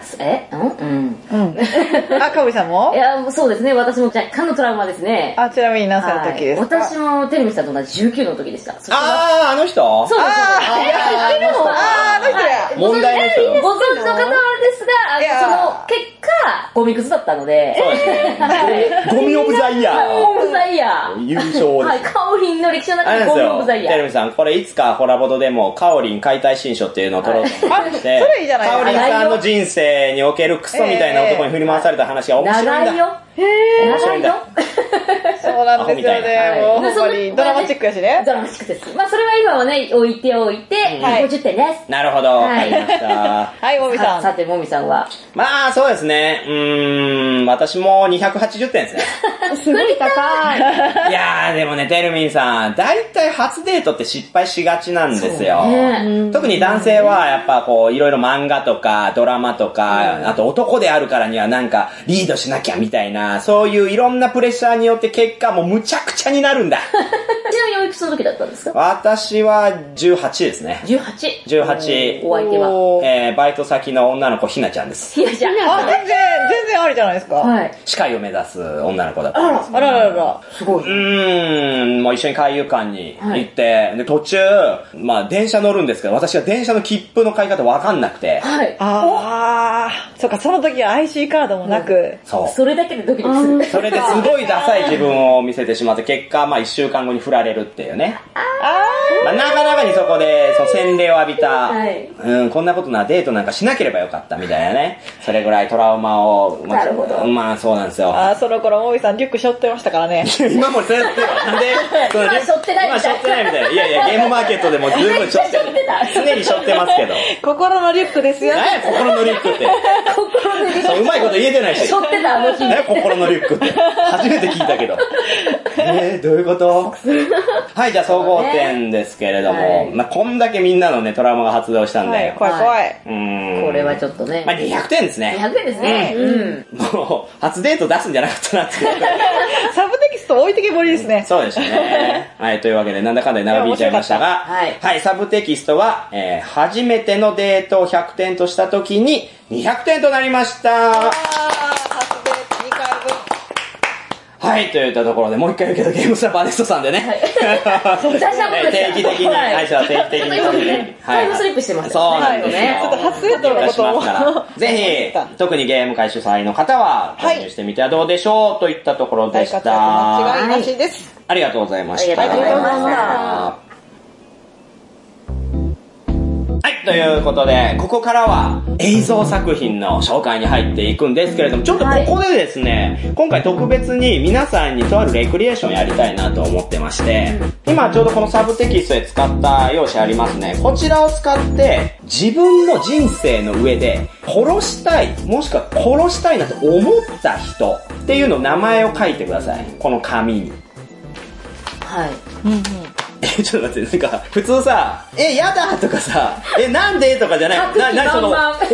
かおりさんも？ いや、そうですね、私も若干のトラウマですね。 ちなみに何歳の時ですか？ 私もテレビさんと同じ19の時でした。 あの人？ そうです。 あの人や。 問題の人。 ご存知の方はですが、その結果、ゴミくずだったので。 そうですね。ゴミオブザイヤー。 ゴミオブザイヤー。 優勝です。はい、 カオリンの歴史の中でゴミオブザイヤー。 テレビさん、これいつかホラボドでもカオリン解体新書っていうのを撮ろうと思って、 それいいじゃないですか。 カオリンさんの人生におけるクソみたいな男に振り回された話が面白いんだ。 長いよ。長いよ。 そうなんですよね。もうほんまにドラマチックやしね。 ドラマチックです。それは今はね、置いておいて、50点です。 なるほど。わかりました。 はい、もみさん。 さて、もみさんは？ そうですね。私も280点ですね。 すごい高い。 いやでもね、てるみんさん、だいたい初デートって失敗しがちなんですよ。特に男性はやっぱいろいろ漫画とかドラマとか、あと男であるからにはなんかリードしなきゃみたいな、そういういろんなプレッシャーによって結果もうむちゃくちゃになるんだ。 ちなみにおいくつの時だったんですか？ 私は18ですね。18。 お相手は？ バイト先の女の子ひなちゃんです。 ひなちゃん。 全然ありじゃないですか。 はい。 歯科医を目指す女の子だったんです。 あら。 すごい。 もう一緒に海遊館に行って、で、途中、電車乗るんですけど、私は電車の切符の買い方わかんなくて。 はい。 そうか、その時は IC カードもなく。 そう。 それだけでドキドキする。 それですごいダサい自分を見せてしまって、結果、1週間後に振られるっていうね。 まあ、なかなかにそこで、洗礼を浴びた、 はい、 こんなことなデートなんかしなければよかったみたいなね。それぐらいトラウマを、 なるほど。 まあそうなんですよ。 その頃、大井さんリュック背負ってましたからね。 今もそうやってる。なんで、 今背負ってないみたいな。 今背負ってないみたいな。いやいや、ゲームマーケットでも十分背負ってる。常に背負ってますけど。 心のリュックですよ。 何や、心のリュックって。 心のリュック。 うまいこと言えてないし。 背負ってた、日。 何や、心のリュックって。初めて聞いたけど。どういうことはい、じゃあ総合点ですけれども、まあこんだけみんなのね、トラウマが発動したんで。 怖い怖い。 これはちょっとね。 まあ200点ですね。 200点ですね。 もう、初デート出すんじゃなかったなって。 サブテキスト置いてけぼりですね。 そうですね。はい、というわけで、なんだかんだで長引いちゃいましたが、はい、サブテキストは、初めてのデートを100点としたときに200点となりました。はい、といったところで、もう一回言うけど、ゲームスターバーネストさんでね。定期的に、はい、定期的に。 タイムスリップしてます。 そうなんですね。 ちょっと初デートのことを。 ぜひ、特にゲーム会主催の方は、購入してみてはどうでしょうといったところでした。 間違いなしです。 ありがとうございました。 ありがとうございました。 はい、ということで、ここからは映像作品の紹介に入っていくんですけれども、ちょっとここでですね、今回特別に皆さんにとあるレクリエーションやりたいなと思ってまして、今ちょうどこのサブテキストで使った用紙ありますね。こちらを使って自分の人生の上で殺したい、もしくは殺したいなと思った人っていうの名前を書いてください。この紙に。 はい。 ちょっと待って、なんか、普通さ、やだとかさ、なんでとかじゃない。 なその、 おーって。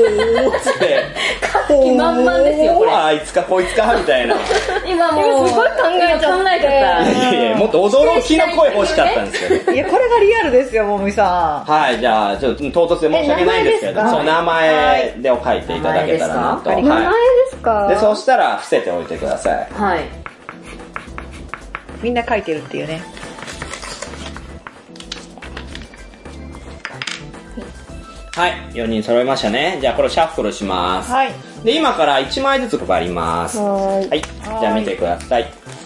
書きまんまんですよ、これ。 あいつかこいつか、みたいな。 今もう、すごい考えちゃった。 いやもっと驚きの声欲しかったんですけど。 いや、これがリアルですよ、もみさん。 はい、じゃあ、ちょっと唐突で申し訳ないんですけど、そう、名前でを書いていただけたらなと。 名前ですか？ で、そうしたら、伏せておいてください。 はい。 みんな書いてるっていうね。 はい、4人揃いましたね。じゃあこれをシャッフルします。 はい。 で、今から1枚ずつ配ります。はい。じゃあ見てください。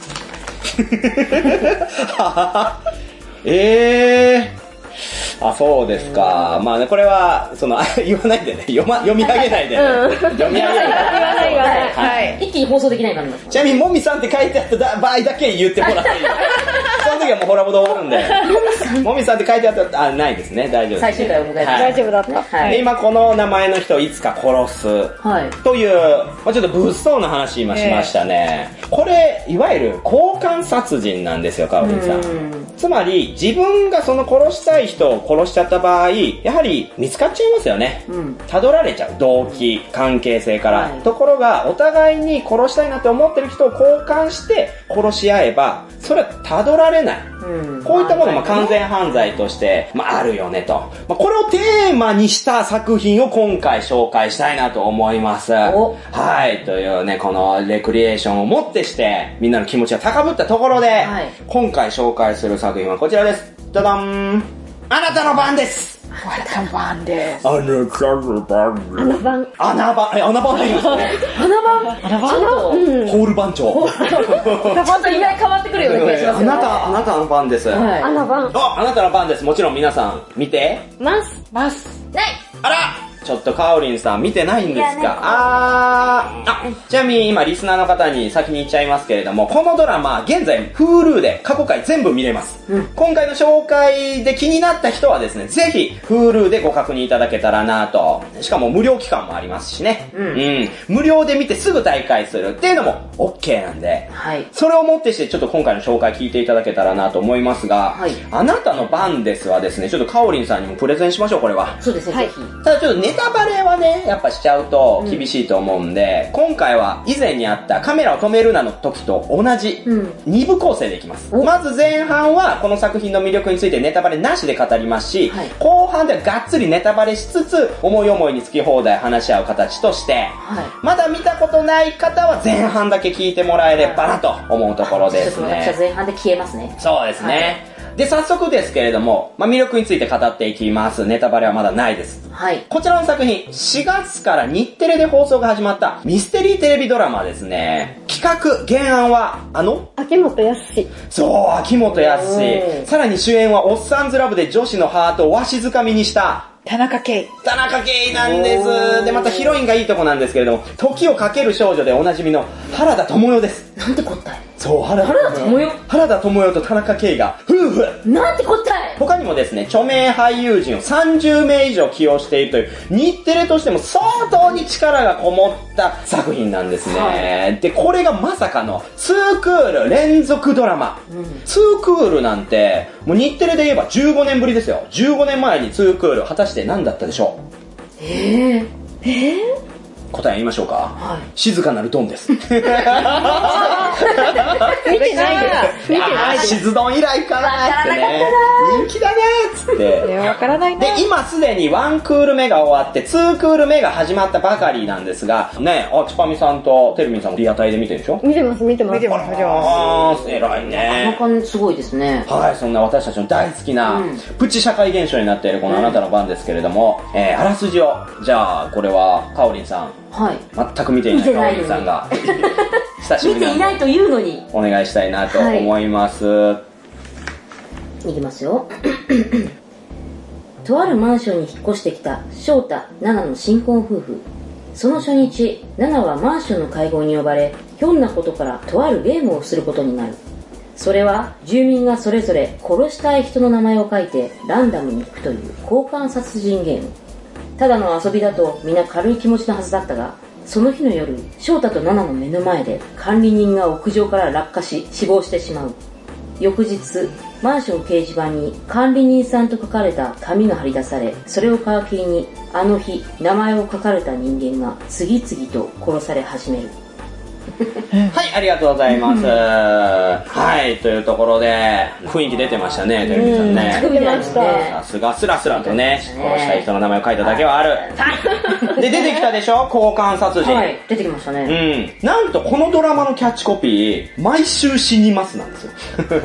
あ、そうですか。まあね、これは、言わないでね。読み上げないでね。読み上げない。 言わない。はい。一気に放送できない感じです。 ちなみに、もみさんって書いてあった場合だけ言ってもらっていい。その時はもうホラボド終わるんで。もみさんって書いてあった、ないですね。大丈夫です。 最終回を迎えて。 大丈夫だった。 で、今この名前の人をいつか殺す。という、まあちょっと物騒な話今しましたね。これ、いわゆる交換殺人なんですよ、かおりんさん。つまり、自分がその殺したい人を殺しちゃった場合、やはり見つかっちゃいますよね。辿られちゃう。動機、関係性から。ところが、お互いに殺したいなって思ってる人を交換して殺し合えば、それは辿られない。こういったものも完全犯罪として、あるよねと。これをテーマにした作品を今回紹介したいなと思います。はい。というね、このレクリエーションをもってして、みんなの気持ちが高ぶったところで、今回紹介する作品はこちらです。ダダン。あなたの番です。 あなたの番です。 あなたの番。 穴番。 穴番って言うんですね。 穴番ホール番長。 ちょっと意外変わってくるような気がしますよね。 あなたの番です。 穴番。 あなたの番です。もちろん皆さん、見て。 ます。 ない。 あらちょっとかおりんさん見てないんですか？ちなみに今リスナーの方に先に言っちゃいますけれども、このドラマ現在 Hulu で過去回全部見れます。今回の紹介で気になった人はですね、ぜひ Hulu でご確認いただけたらなと。しかも無料期間もありますしね。無料で見てすぐ大会するっていうのも OK なんで、それをもってしてちょっと今回の紹介聞いていただけたらなと思いますが、あなたの番ですはですね、ちょっとかおりんさんにもプレゼンしましょう、これは。 そうですね、ぜひ。 ただちょっとネタバレはね、やっぱしちゃうと厳しいと思うんで、今回は以前にあったカメラを止めるなの時と同じ2部構成でいきます。まず前半はこの作品の魅力についてネタバレなしで語りますし、後半ではがっつりネタバレしつつ、思い思いにつき放題話し合う形として、まだ見たことない方は前半だけ聞いてもらえればなと思うところですね。 ちょっと私は前半で消えますね。 そうですね。 で、早速ですけれども、魅力について語っていきます。ネタバレはまだないです。 はい。 こちらの作品、4月から日テレで放送が始まったミステリーテレビドラマですね。企画、原案は、 秋元康。 そう、秋元康。さらに主演は、おっさんずラブで女子のハートをわしづかみにした、 田中圭なんです。で、またヒロインがいいとこなんですけれども、時をかける少女でおなじみの原田知世です。 なんてこったい。 そう、原田知世と田中圭が夫婦。 なんてこったい。 他にもですね、著名俳優陣を30名以上起用しているという、日テレとしても相当に力がこもった作品なんですね。はい、で、これがまさかの2クール連続ドラマ。2クールなんて、もう日テレで言えば15年ぶりですよ。15年前に2クール、果たして何だったでしょう？答え言いましょうか。はい。静かなるドンです。見てないです。 静ドン以来かなってね。人気だねーっつって。 わからないな。 で、今すでに1クール目が終わって、2クール目が始まったばかりなんですが、ね、チパミさんとテルミンさんもリアタイで見てるでしょ？見てます。 偉いね。 なかなかすごいですね。 はい、そんな私たちの大好きな、プチ社会現象になっているこのあなたの番ですけれども、あらすじを、じゃあ、これは、かおりんさん。 はい。 全く見ていないかおりんさんが、久しぶり見ていないというのに。 お願いしたいなと思います。 いきますよ。とあるマンションに引っ越してきた翔太、奈々の新婚夫婦。その初日、奈々はマンションの会合に呼ばれ、ひょんなことからとあるゲームをすることになる。それは住民がそれぞれ殺したい人の名前を書いてランダムに引くという交換殺人ゲーム。ただの遊びだと皆軽い気持ちのはずだったが、その日の夜、翔太と奈々の目の前で管理人が屋上から落下し死亡してしまう。翌日、マンション掲示板に管理人さんと書かれた紙が貼り出され、それを皮切りにあの日名前を書かれた人間が次々と殺され始める。 はい、ありがとうございます。はい、というところで、雰囲気出てましたね、テレビさんね。 出ました。 さすがスラスラとね、殺したい人の名前を書いただけはある。で、出てきたでしょ？交換殺人。 はい、出てきましたね。 なんとこのドラマのキャッチコピー、毎週死にますなんですよ。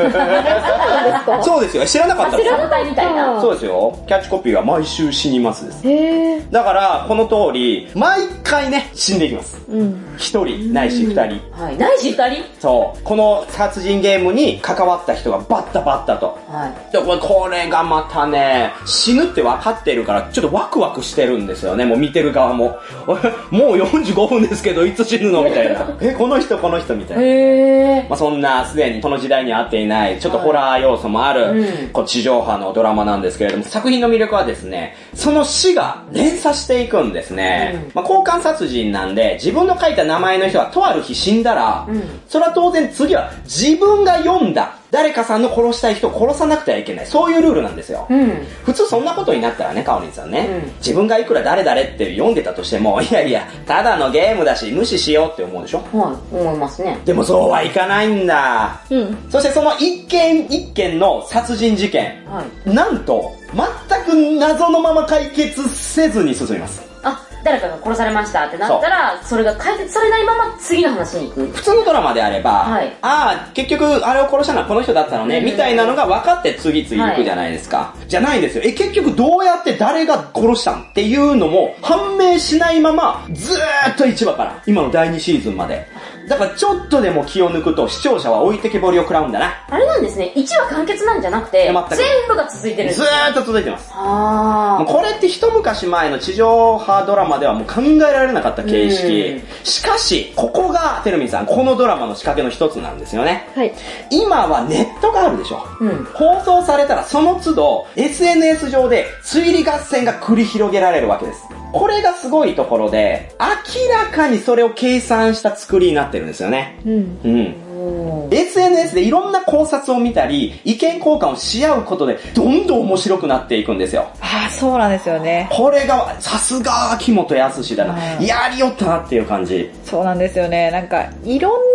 そうですよ、知らなかったですか？知らないみたいな。 そうですよ、キャッチコピーは毎週死にますです。だから、この通り、毎回ね、死んでいきます。一人、ないし二人。 はい、ないし二人？ そう。この殺人ゲームに関わった人がバッタバッタと。はい。で、これがまたね、死ぬって分かってるから、ちょっとワクワクしてるんですよね、もう見てる側も。もう45分ですけど、いつ死ぬのみたいな。この人みたいな。そんな、すでにこの時代に合っていない、ちょっとホラー要素もある、地上波のドラマなんですけれども、作品の魅力はですね、その死が連鎖していくんですね。交換殺人なんで、自分の書いた名前の人がとある日死んだら、それは当然次は自分が読んだ誰かさんの殺したい人を殺さなくてはいけない。そういうルールなんですよ。普通そんなことになったらね、かおりんさんね、自分がいくら誰々って読んでたとしても、いやいや、ただのゲームだし無視しようって思うでしょ？ はい、思いますね。 でもそうはいかないんだ。そしてその一件一件の殺人事件、なんと全く謎のまま解決せずに進みます。 誰かが殺されましたってなったら、それが解決されないまま次の話に行く。 普通のドラマであれば、結局あれを殺したのはこの人だったのね、みたいなのが分かって次々行くじゃないですか。じゃないんですよ。結局どうやって誰が殺したんっていうのも判明しないまま、ずーっと1話から今の第2シーズンまで。だからちょっとでも気を抜くと視聴者は置いてけぼりを食らうんだな。 あれなんですね、1話完結なんじゃなくて、全部が続いてるんです。 ずーっと続いてます。もうこれって一昔前の地上波ドラマではもう考えられなかった形式。しかし、ここが、てるみさん、このドラマの仕掛けの一つなんですよね。はい。今はネットがあるでしょ。放送されたらその都度、SNS 上で推理合戦が繰り広げられるわけです。これがすごいところで、明らかにそれを計算した作りになってるんですよね。SNS でいろんな考察を見たり、意見交換をし合うことで、どんどん面白くなっていくんですよ。 そうなんですよね。 これが、さすが秋元康だな。やりよったなっていう感じ。 そうなんですよね。なんか、いろん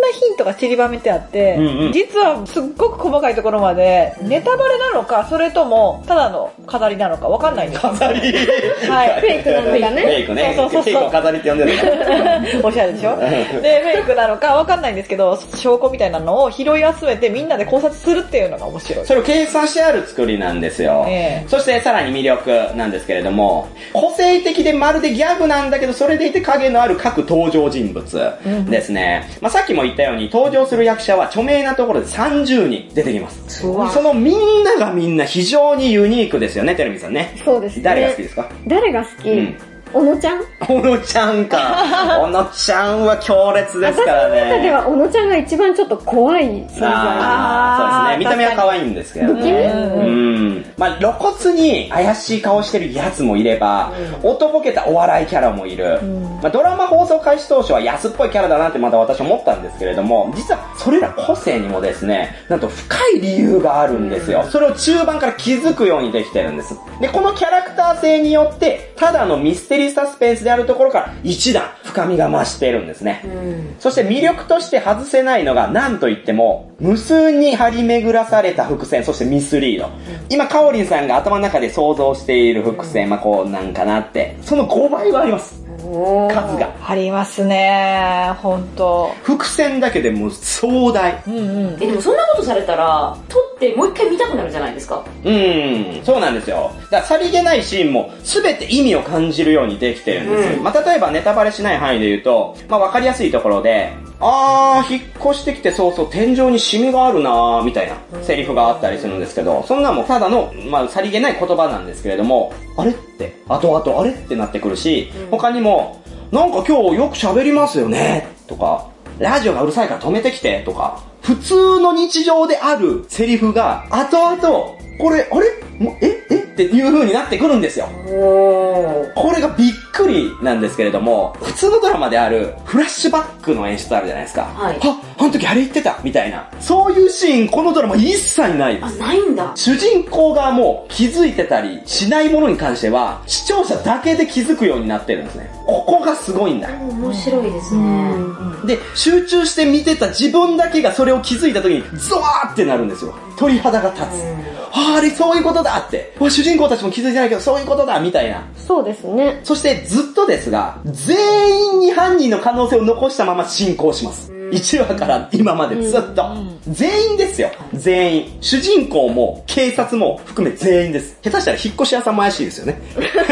ヒントが散りばめてあって、実はすっごく細かいところまで、ネタバレなのか、それとも、ただの飾りなのかわかんないんです。 飾りはい。 フェイクなのかね。 フェイクね。 そうそうそう。 フェイクを飾りって呼んでるのおしゃれでしょで、フェイクなのかわかんないんですけど、証拠みたいなのを拾い集めてみんなで考察するっていうのが面白い。 それを計算してある作りなんですよ。そしてさらに魅力なんですけれども、個性的でまるでギャグなんだけど、それでいて影のある各登場人物ですね。さっきも言ったように登場する役者は著名なところで30人出てきます。そのみんながみんな非常にユニークですよね、てるみさんね。 そうですね。 誰が好きですか？ 誰が好き？小野ちゃん？ 小野ちゃんか。小野ちゃんは強烈ですからね。 私の中では小野ちゃんが一番ちょっと怖い存在。 そうですね。見た目は可愛いんですけどね。露骨に怪しい顔してるやつもいれば、おとぼけたお笑いキャラもいる。ドラマ放送開始当初は安っぽいキャラだなってまた私思ったんですけれども、実はそれら個性にもですね、なんと深い理由があるんですよ。それを中盤から気づくようにできてるんです。で、このキャラクター性によって、ただのミステリーサスペンスであるところから一段深みが増しているんですね。そして魅力として外せないのが何と言っても無数に張り巡らされた伏線、そしてミスリード。今カオリンさんが頭の中で想像している伏線、こうなんかなって、その5倍はあります。数がありますね。本当。 伏線だけでもう壮大。 でもそんなことされたら撮ってもう一回見たくなるじゃないですか。 そうなんですよ。だからさりげないシーンも全て意味を感じるようにできてるんですよ。例えばネタバレしない範囲で言うと、わかりやすいところで、引っ越してきてそう天井にシミがあるなーみたいなセリフがあったりするんですけど、そんなもただのさりげない言葉なんですけれども、あれって後々あれってなってくるし、他にもなんか今日よく喋りますよねとか、ラジオがうるさいから止めてきてとか、普通の日常であるセリフが後々これあれっていう風になってくるんですよ。これがびっくりなんですけれども、普通のドラマであるフラッシュバックの演出あるじゃないですか。あの時あれ言ってたみたいな、そういうシーンこのドラマ一切ないです。 ないんだ。 主人公がもう気づいてたりしないものに関しては視聴者だけで気づくようになってるんですね。ここがすごいんだ。 面白いですね。 で、集中して見てた自分だけがそれを気づいた時にゾワーってなるんですよ。鳥肌が立つ。あれそういうことだって。主人公たちも気づいてないけどそういうことだみたいな。 そうですね。 そしてずっとですが、全員に犯人の可能性を残したまま進行します。1話から今までずっと。全員ですよ。全員。主人公も警察も含め全員です。下手したら引っ越し屋さんも怪しいですよね。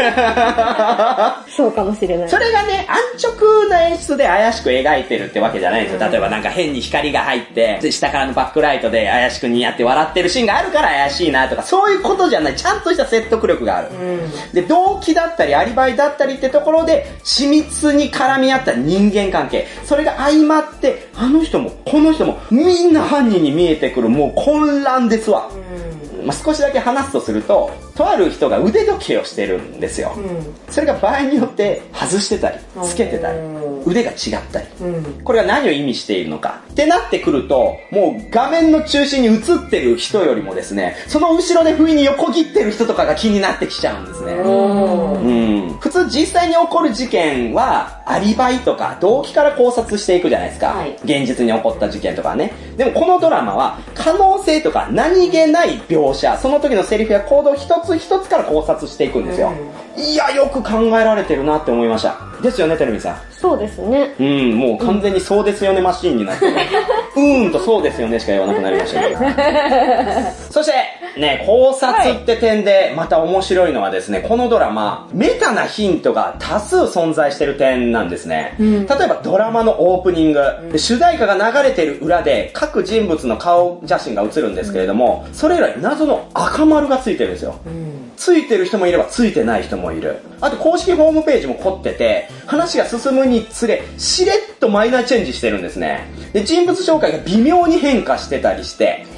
そうかもしれない。 それがね、安直な演出で怪しく描いてるってわけじゃないんですよ。例えばなんか変に光が入って、下からのバックライトで怪しく似合って笑ってるシーンがあるから怪しいなとか、そういうことじゃない。ちゃんとした説得力がある。で、動機だったりアリバイだったりってところで、緻密に絡み合った人間関係。それが相まって、あの人もこの人もみんな犯人に見えてくる、もう混乱ですわ。少しだけ話すとすると、とある人が腕時計をしてるんですよ。それが場合によって外してたりつけてたり腕が違ったり、これが何を意味しているのかってなってくると、もう画面の中心に映ってる人よりもですね、その後ろで不意に横切ってる人とかが気になってきちゃうんですね。普通実際に起こる事件はアリバイとか動機から考察していくじゃないですか、現実に起こった事件とかね。でもこのドラマは可能性とか何気ない描写、その時のセリフや行動一つ一つから考察していくんですよ。いや、よく考えられてるなって思いました。ですよね、てるみさん。 そうですね。 もう完全にそうですよねマシーンになってる。とそうですよねしか言わなくなりましたけど。そしてね、考察って点でまた面白いのはですね、このドラマメタなヒントが多数存在してる点なんですね。例えばドラマのオープニング、主題歌が流れてる裏で各人物の顔写真が映るんですけれども、それ以来謎の赤丸がついてるんですよ。ついてる人もいればついてない人もいる。あと公式ホームページも凝ってて、話が進むにつれしれっとマイナーチェンジしてるんですね。で、人物紹介が微妙に変化してたりして、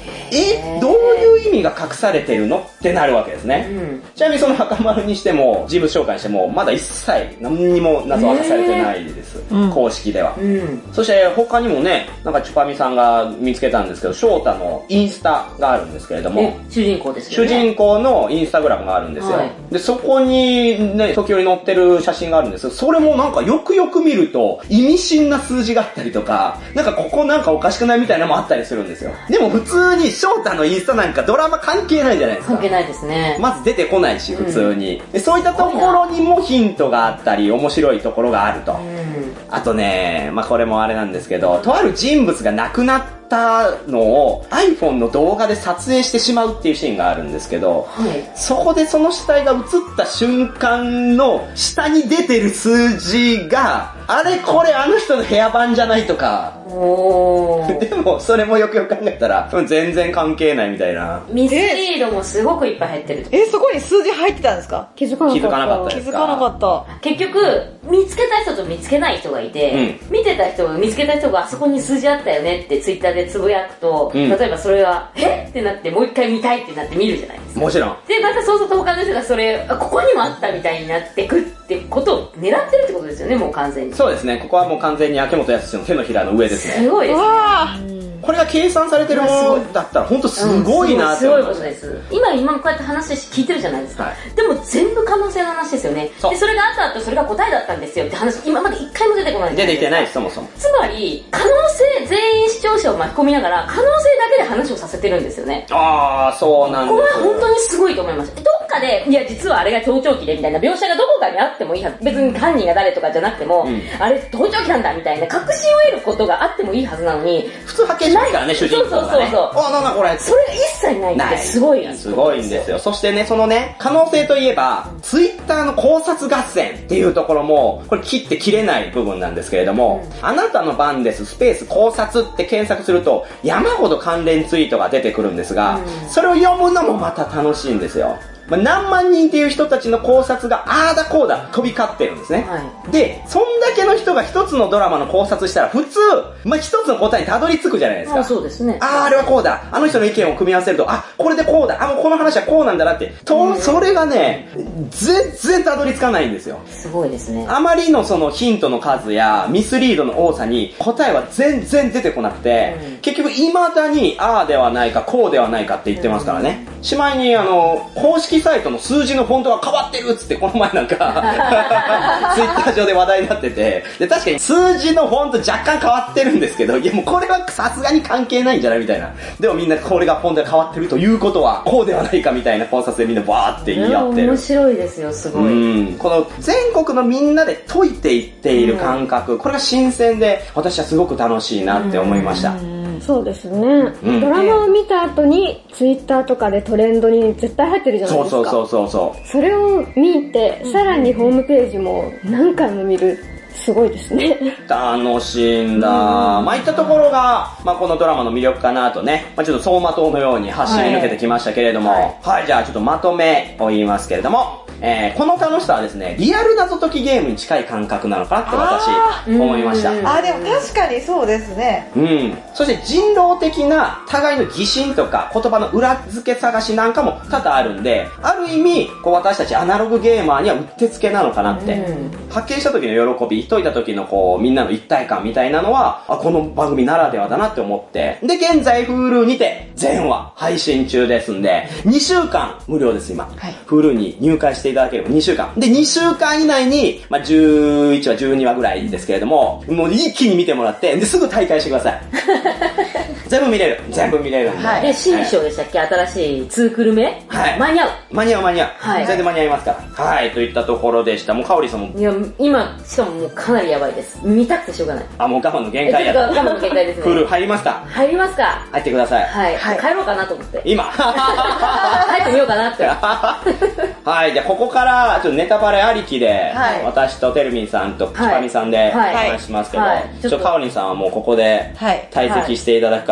どういう意味が隠されてるのってなるわけですね。ちなみにその赤丸にしても、人物紹介しても、まだ一切何にも謎明かされてないです。公式では。そして他にもね、なんかチュパミさんが見つけたんですけど、翔太のインスタがあるんですけれども、 主人公ですよね。 主人公のインスタグラムがあるんですよ。で、そこにね、時折載ってる写真があるんですけど、それもなんかよくよく見ると、意味深な数字があったりとか、なんかここなんかおかしくないみたいなのもあったりするんですよ。でも普通に翔太のインスタなんかドラマ関係ないじゃないですか。 関係ないですね。 まず出てこないし、普通に。でそういったところにもヒントがあったり、面白いところがあると。あとね、まあこれもあれなんですけど、とある人物が亡くなったのを iPhone の動画で撮影してしまうっていうシーンがあるんですけど、そこでその死体が映った瞬間の下に出てる数字が、あれこれあの人の部屋版じゃないとか。でもそれもよくよく考えたら全然関係ないみたいな。 ミスリードもすごくいっぱい入ってる。 そこに数字入ってたんですか？ 気づかなかったですか？ 気づかなかった。 結局見つけた人と見つけない人がいて、見てた人見つけた人があそこに数字あったよねってツイッターでつぶやくと、例えばそれがってなってもう一回見たいってなって見るじゃないですか。 もちろん。 でまたそうすると他の人がそれここにもあったみたいになってくってことを狙ってるってことですよね、もう完全に。 そうですね、ここはもう完全に秋元康の手のひらの上ですね。 すごいですね。 これが計算されてるものだったら本当すごいなって思います。 すごいことです。今こうやって話聞いてるじゃないですか。でも全部可能性の話ですよね。でそれがあった後それが答えだったんですよって話、今まで一回も出てこない。 出てきてないです、そもそも。 つまり可能性、全員視聴者を巻き込みながら可能性だけで話をさせてるんですよね。 ああ、そうなんです。 これは本当にすごいと思いました。どっかでいや実はあれが盗聴器でみたいな描写がどこかにあってもいいはず。別に犯人が誰とかじゃなくても、あれ盗聴器なんだみたいな確信を得ることがあってもいいはずなのに、 普通発見しますからね、主人公がね。なんだこれ。 それが一切ないってすごい。 すごいんですよ。そしてね、そのね、可能性といえば、ツイッターの考察合戦っていうところも、これ切って切れない部分なんですけれども、あなたの番です、スペース考察って検索すると、山ほど関連ツイートが出てくるんですが、それを読むのもまた楽しいんですよ。何万人っていう人たちの考察があーだこうだ飛び交ってるんですね。で、そんだけの人が一つのドラマの考察したら普通、一つの答えにたどり着くじゃないですか。 そうですね。 あれはこうだ。あの人の意見を組み合わせると、これでこうだ。もうこの話はこうなんだなって。それがね、全然たどり着かないんですよ。 すごいですね。 あまりのそのヒントの数やミスリードの多さに答えは全然出てこなくて、結局未だにああではないかこうではないかって言ってますからね。しまいに公式サイトの数字のフォントが変わってるっつってこの前なんかツイッター上で話題になってて、で確かに数字のフォント若干変わってるんですけど、いやもうこれはさすがに関係ないんじゃないみたいな。でもみんなこれがフォントが変わってるということはこうではないかみたいな考察でみんなバーって言い合ってる。 面白いですよ、すごい。 この全国のみんなで解いていっている感覚、これが新鮮で私はすごく楽しいなって思いました。 そうですね、ドラマを見た後にツイッターとかでトレンドに絶対入ってるじゃないですか。それを見て、さらにホームページも何回も見る。すごいですね。 楽しいんだ。いったところが、このドラマの魅力かなとね、ちょっと走馬灯のように走り抜けてきましたけれども、じゃあちょっとまとめを言いますけれども、この楽しさはですね、リアル謎解きゲームに近い感覚なのかなって私思いました。 でも確かにそうですね。 そして人狼的な互いの疑心とか言葉の裏付け探しなんかも多々あるんで、ある意味私たちアナログゲーマーにはうってつけなのかなって、発見した時の喜び、解いた時のみんなの一体感みたいなのはこの番組ならではだなって思って、で現在 Hulu にて全話配信中ですんで、2週間無料です今、Hulu に入会していただければ2週間で、2週間以内に、11話12話ぐらいですけれども、もう一気に見てもらって、ですぐ大会してください。全部見れるんで。 新章でしたっけ、新しい2クル目、間に合う。 全然間に合いますから。といったところでした。もうかおりさんも、 いや今しかももうかなりやばいです。見たくてしょうがない。 もう我慢の限界やった。 我慢の限界ですね。 Hulu 入りますか？ 入りますか？ 入ってください。 帰ろうかなと思って今帰ってみようかなって。 じゃあここからちょっとネタバレありきで、私とてるみんさんとちぱみさんでお話しますけど、かおりんさんはもうここで退席していただくか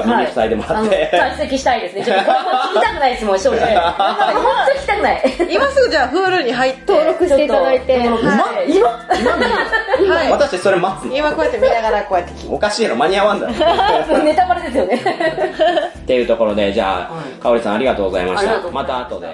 耳塞いでもらって。 解析したいですね。ちょっとこれも聞きたくないですもん、正直。本当に聞きたくない。 今すぐじゃあ Hulu に入って登録していただいて。 今私それ待つの。 今こうやって見ながらこうやって聞く。 おかしいやろ、間に合わんだろ。 ネタバレですよね。 っていうところで、じゃあ、かおりさんありがとうございました。また後で。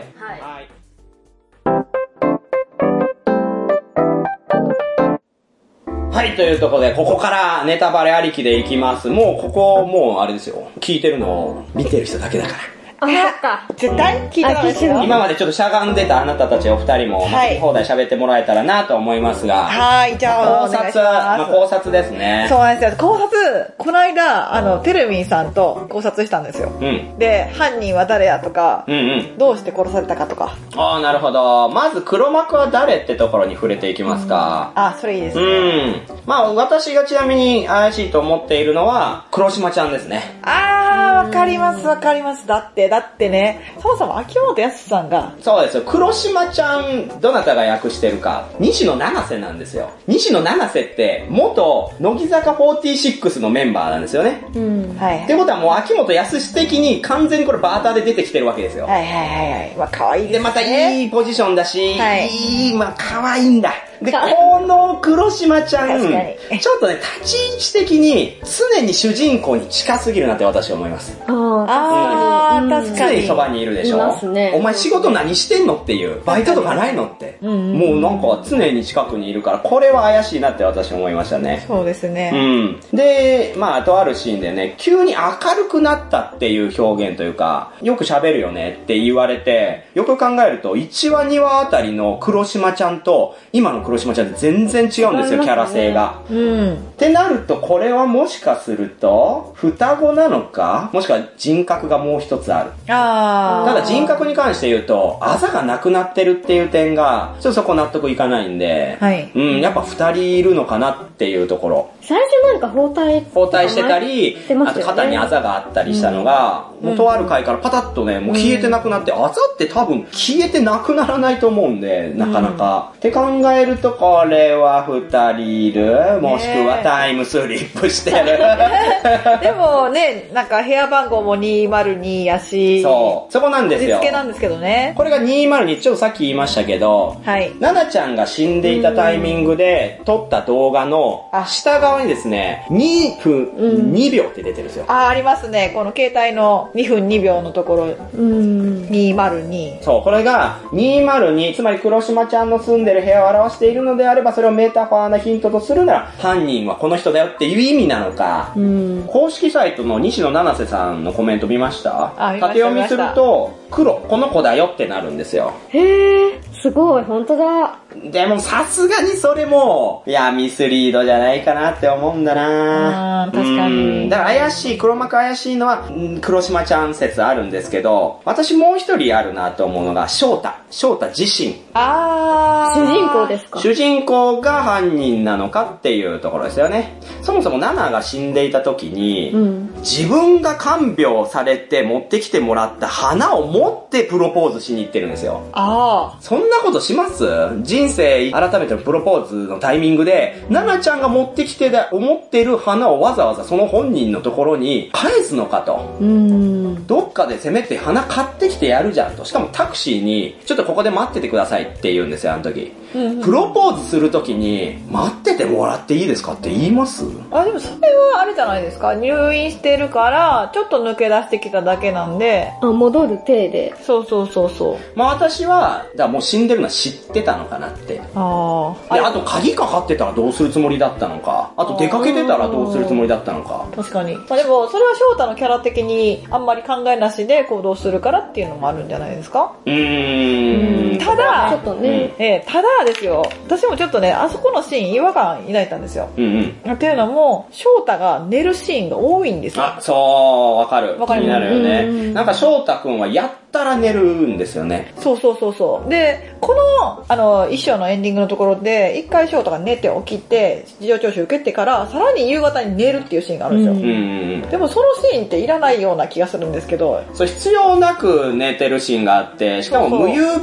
はい、というところで、ここからネタバレありきでいきます。もうここ、もうあれですよ。聞いてるのを見てる人だけだから。 あ、そっか。 絶対聞いてないですよ。 今までちょっとしゃがんでたあなたたちお二人も、好き放題喋ってもらえたらなと思いますが。 はい、じゃあ、 考察ですね。 そうなんですよ。考察、この間、てるみんさんと考察したんですよ。で、犯人は誰やとか、どうして殺されたかとか。 ああ、なるほど。まず黒幕は誰ってところに触れていきますか。 あ、それいいですね。 まあ、私がちなみに怪しいと思っているのは、黒島ちゃんですね。 わかります。だってね、そもそも秋元康さんが。 そうですよ。黒島ちゃん、どなたが役してるか。西野七瀬なんですよ。西野七瀬って、元、乃木坂46のメンバーなんですよね。ってことはもう秋元康的に完全にこれバーターで出てきてるわけですよ。 まあ可愛いですね。 で、またいいポジションだし、まあ可愛いんだ。で、この黒島ちゃん、ちょっとね、立ち位置的に常に主人公に近すぎるなって私は思います。 確かに。 常にそばにいるでしょ。お前仕事何してんのっていう。バイトとかないのって。もうなんか常に近くにいるから、これは怪しいなって私は思いましたね。 そうですね。 で、まあ、とあるシーンでね、急に明るくなったっていう表現というか、よく喋るよねって言われて、よく考えると、1話2話あたりの黒島ちゃんと、今の黒島ちゃんって全然違うんですよ、キャラ性が。ってなると、これはもしかすると、双子なのか、もしくは人格がもう一つある。ただ人格に関して言うと、あざがなくなってるっていう点が、ちょっとそこ納得いかないんで、やっぱ2人いるのかなっていうところ。 最初なんか包帯してたり、あと肩にあざがあったりしたのが、もうとある回からパタッとね、もう消えてなくなって、あざって多分消えてなくならないと思うんで、なかなか。って考えると、これは2人いる、もしくはタイムスリップしてる。 でもね、なんか部屋番号も202やし、 そこなんですよ。 味付けなんですけどね。 これが202、ちょっとさっき言いましたけど、ナナちゃんが死んでいたタイミングで撮った動画の下側にですね、2分2秒って出てるんですよ。 ありますね。この携帯の2分2秒のところ、202。 そう、これが202、つまり黒島ちゃんの住んでる部屋を表しているのであれば、それをメタファーなヒントとするなら、犯人はこの人だよっていう意味なのか、公式サイトの西野七瀬さんのコメント見ました？縦読みすると、黒、この子だよってなるんですよ。 へー、すごい、本当だ。 でもさすがにそれも、いや、ミスリードじゃないかなって思うんだな。 確かに。 だから怪しい、黒幕怪しいのは、黒島ちゃん説あるんですけど、私もう一人あるなと思うのが、翔太自身。 主人公ですか？ 主人公が犯人なのかっていうところですよね。そもそもナナが死んでいた時に、自分が看病されて持ってきてもらった花を持ってプロポーズしに行ってるんですよ。そんなことします？人生改めてのプロポーズのタイミングで、ナナちゃんが持ってきて思ってる花をわざわざその本人のところに返すのかと。どっかでせめて花買ってきてやるじゃんと。しかもタクシーに、ちょっとここで待っててくださいって言うんですよ、あの時。プロポーズする時に、待っててもらっていいですかって言います？ でもそれはあれじゃないですか。入院してるから、ちょっと抜け出してきただけなんで。 戻る体で。 そう。 まあ私は、だからもう死んでるのは知ってたのかなって。あと鍵かかってたらどうするつもりだったのか。あと出かけてたらどうするつもりだったのか。 確かに。まあでも、それは翔太のキャラ的にあんまり考えなしで行動するからっていうのもあるんじゃないですか？ただ、 ちょっとね。 ただですよ。私もちょっとね、あそこのシーン違和感抱いたんですよ。っていうのも、翔太が寝るシーンが多いんですよ。 そう、わかる。気になるよね。なんか翔太くんはやったら寝るんですよね。 そう。で、この、一章のエンディングのところで、一回翔太が寝て起きて、事情聴取受けてから、さらに夕方に寝るっていうシーンがあるんですよ。でもそのシーンっていらないような気がするんですけど。 必要なく寝てるシーンがあって、しかも無遊病説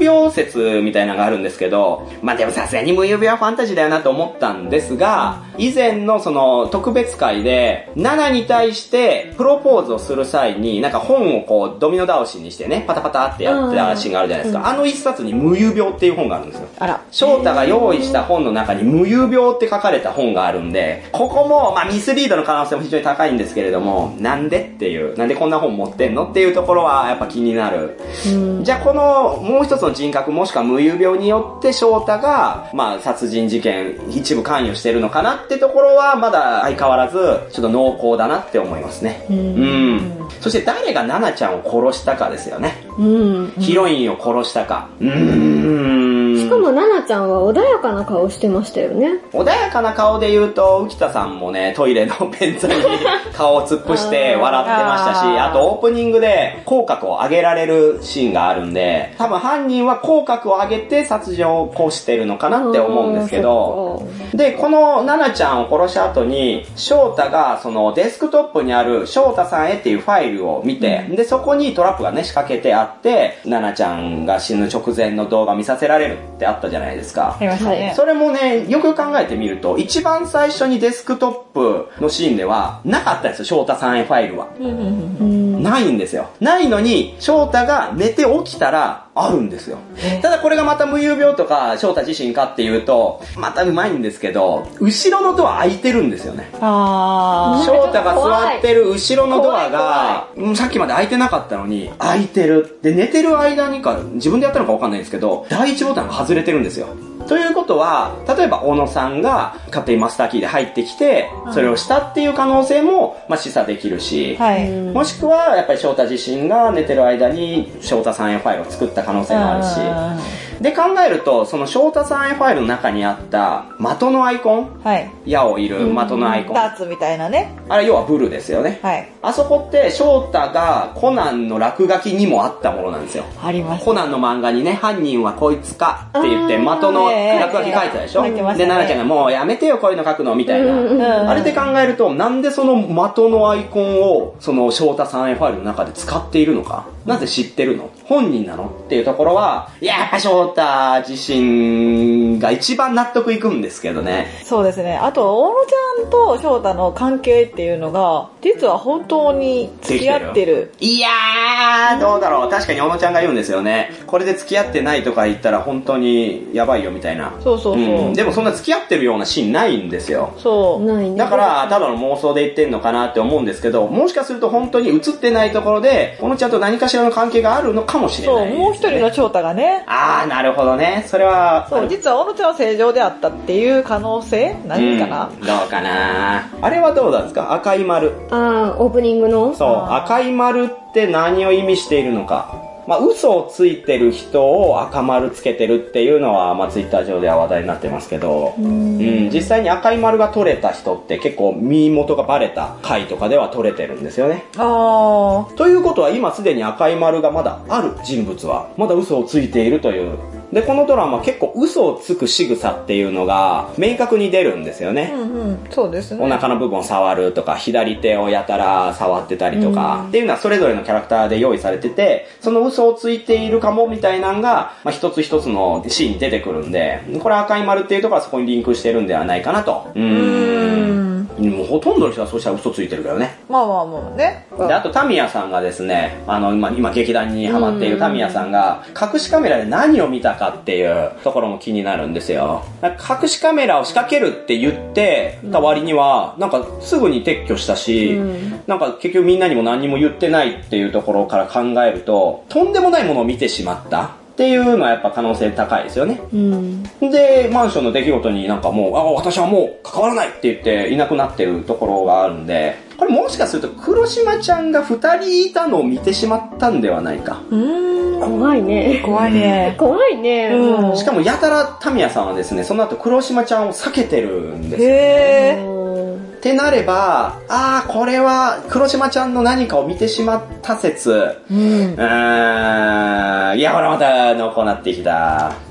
説みたいなのがあるんですけど、まあでもさすがに無指はファンタジーだよなと思ったんですが、以前のその特別会で、ナナに対してプロポーズをする際に、なんか本をこうドミノ倒しにしてね、パタパタってやってたシーンがあるじゃないですか。あの一冊に無指病っていう本があるんですよ。あら。翔太が用意した本の中に無指病って書かれた本があるんで、ここもまあミスリードの可能性も非常に高いんですけれども、なんでっていう、なんでこんな本持ってんのっていうところはやっぱ気になる。じゃあこのもう一つの人格もしくは無指病によって翔太がまあ殺人事件一部関与してるのかなってところはまだ相変わらずちょっと濃厚だなって思いますね。そして誰がナナちゃんを殺したかですよね。ヒロインを殺したか。 しかもナナちゃんは穏やかな顔してましたよね。 穏やかな顔で言うと浮田さんもね、トイレの便座に顔を突っ伏して笑ってましたし、あとオープニングで口角を上げられるシーンがあるんで、多分犯人は口角を上げて殺人を起こしてるのかなって思うんですけど、でこのナナちゃんを殺した後に翔太がそのデスクトップにある翔太さんへっていうファイルを見て、でそこにトラップがね仕掛けてあって、ナナちゃんが死ぬ直前の動画を見させられるってあったじゃないですか。それもね、よく考えてみると一番最初にデスクトップのシーンではなかったんですよ、翔太さんへファイルは。ないんですよ。ないのに翔太が寝て起きたらあるんですよ。ただこれがまた無遊病とか翔太自身かっていうとまたうまいんですけど、後ろのドア開いてるんですよね。翔太が座ってる後ろのドアがさっきまで開いてなかったのに開いてる。で寝てる間にか自分でやったのか分かんないんですけど、第一ボタンが外れてるんですよ。ということは、例えば小野さんが勝手にマスターキーで入ってきてそれをしたっていう可能性もまあ示唆できるし、もしくはやっぱり翔太自身が寝てる間に翔太さんへファイルを作った可能性もあるし、で考えるとその翔太さんへファイルの中にあった的のアイコン、矢を射る的のアイコン、 ダーツみたいなね、 あれ要はブルですよね。あそこって翔太がコナンの落書きにもあったものなんですよ。あります。コナンの漫画にね、犯人はこいつかって言って的の落書き書いてたでしょ。で奈々ちゃんがもうやめてよこういうの書くのみたいな、あれで考えるとなんでその的のアイコンをその翔太さんへファイルの中で使っているのか、なぜ知ってるの、本人なのっていうところはやっぱ翔太自身が一番納得いくんですけどね。 そうですね。あと大野ちゃんと翔太の関係っていうのが実は本当に付き合ってる。 いやーどうだろう。確かに大野ちゃんが言うんですよね。これで付き合ってないとか言ったら本当にやばいよみたいな。でもそんな付き合ってるようなシーンないんですよ。ないね。だからただの妄想で言ってんのかなって思うんですけど、もしかすると本当に映ってないところで大野ちゃんと何かしらの関係があるのかもしれない、 そう、もう一人の翔太がね。 なるほどね。それはそう、実は大野ちゃんは正常であったっていう可能性何かな、 どうかな。あれはどうなんですか、赤い丸。 オープニングの赤い丸って何を意味しているのか。嘘をついてる人を赤丸つけてるっていうのは、ツイッター上では話題になってますけど、実際に赤い丸が取れた人って結構身元がバレた回とかでは取れてるんですよね。ということは今すでに赤い丸がまだある人物はまだ嘘をついているという。でこのドラマ結構嘘をつく仕草っていうのが明確に出るんですよね。 そうですね。 お腹の部分を触るとか左手をやたら触ってたりとか、っていうのはそれぞれのキャラクターで用意されてて、その嘘をついているかもみたいなのが、一つ一つのシーンに出てくるんで、これ赤い丸っていうところはそこにリンクしてるんではないかなと。もうほとんどの人はそうしたら嘘ついてるからね。 もうね。 であとタミヤさんがですね、今劇団にハマっているタミヤさんが隠しカメラで何を見たかっていうところも気になるんですよ。隠しカメラを仕掛けるって言ってた割にはなんかすぐに撤去したし、なんか結局みんなにも何にも言ってないっていうところから考えると、とんでもないものを見てしまったっていうのはやっぱ可能性高いですよね。でマンションの出来事になんかもう私はもう関わらないって言っていなくなってるところがあるんで、これもしかすると黒島ちゃんが2人いたのを見てしまったんではないか。 怖いね。 怖いね。 怖いね。 しかもやたらタミヤさんはですね、その後黒島ちゃんを避けてるんですよ。ってなれば、これは黒島ちゃんの何かを見てしまった説。いやほらまた濃厚なってきた。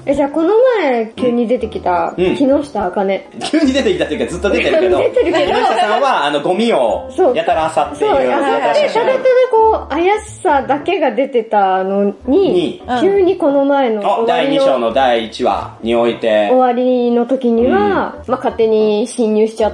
じゃあこの前急に出てきた木下茜、 急に出てきたっていうかずっと出てるけど木下さんはゴミをやたら漁っている、 ただこう怪しさだけが出てたのに、急にこの前の第2章の第1話において終わりの時には、勝手に侵入しちゃって、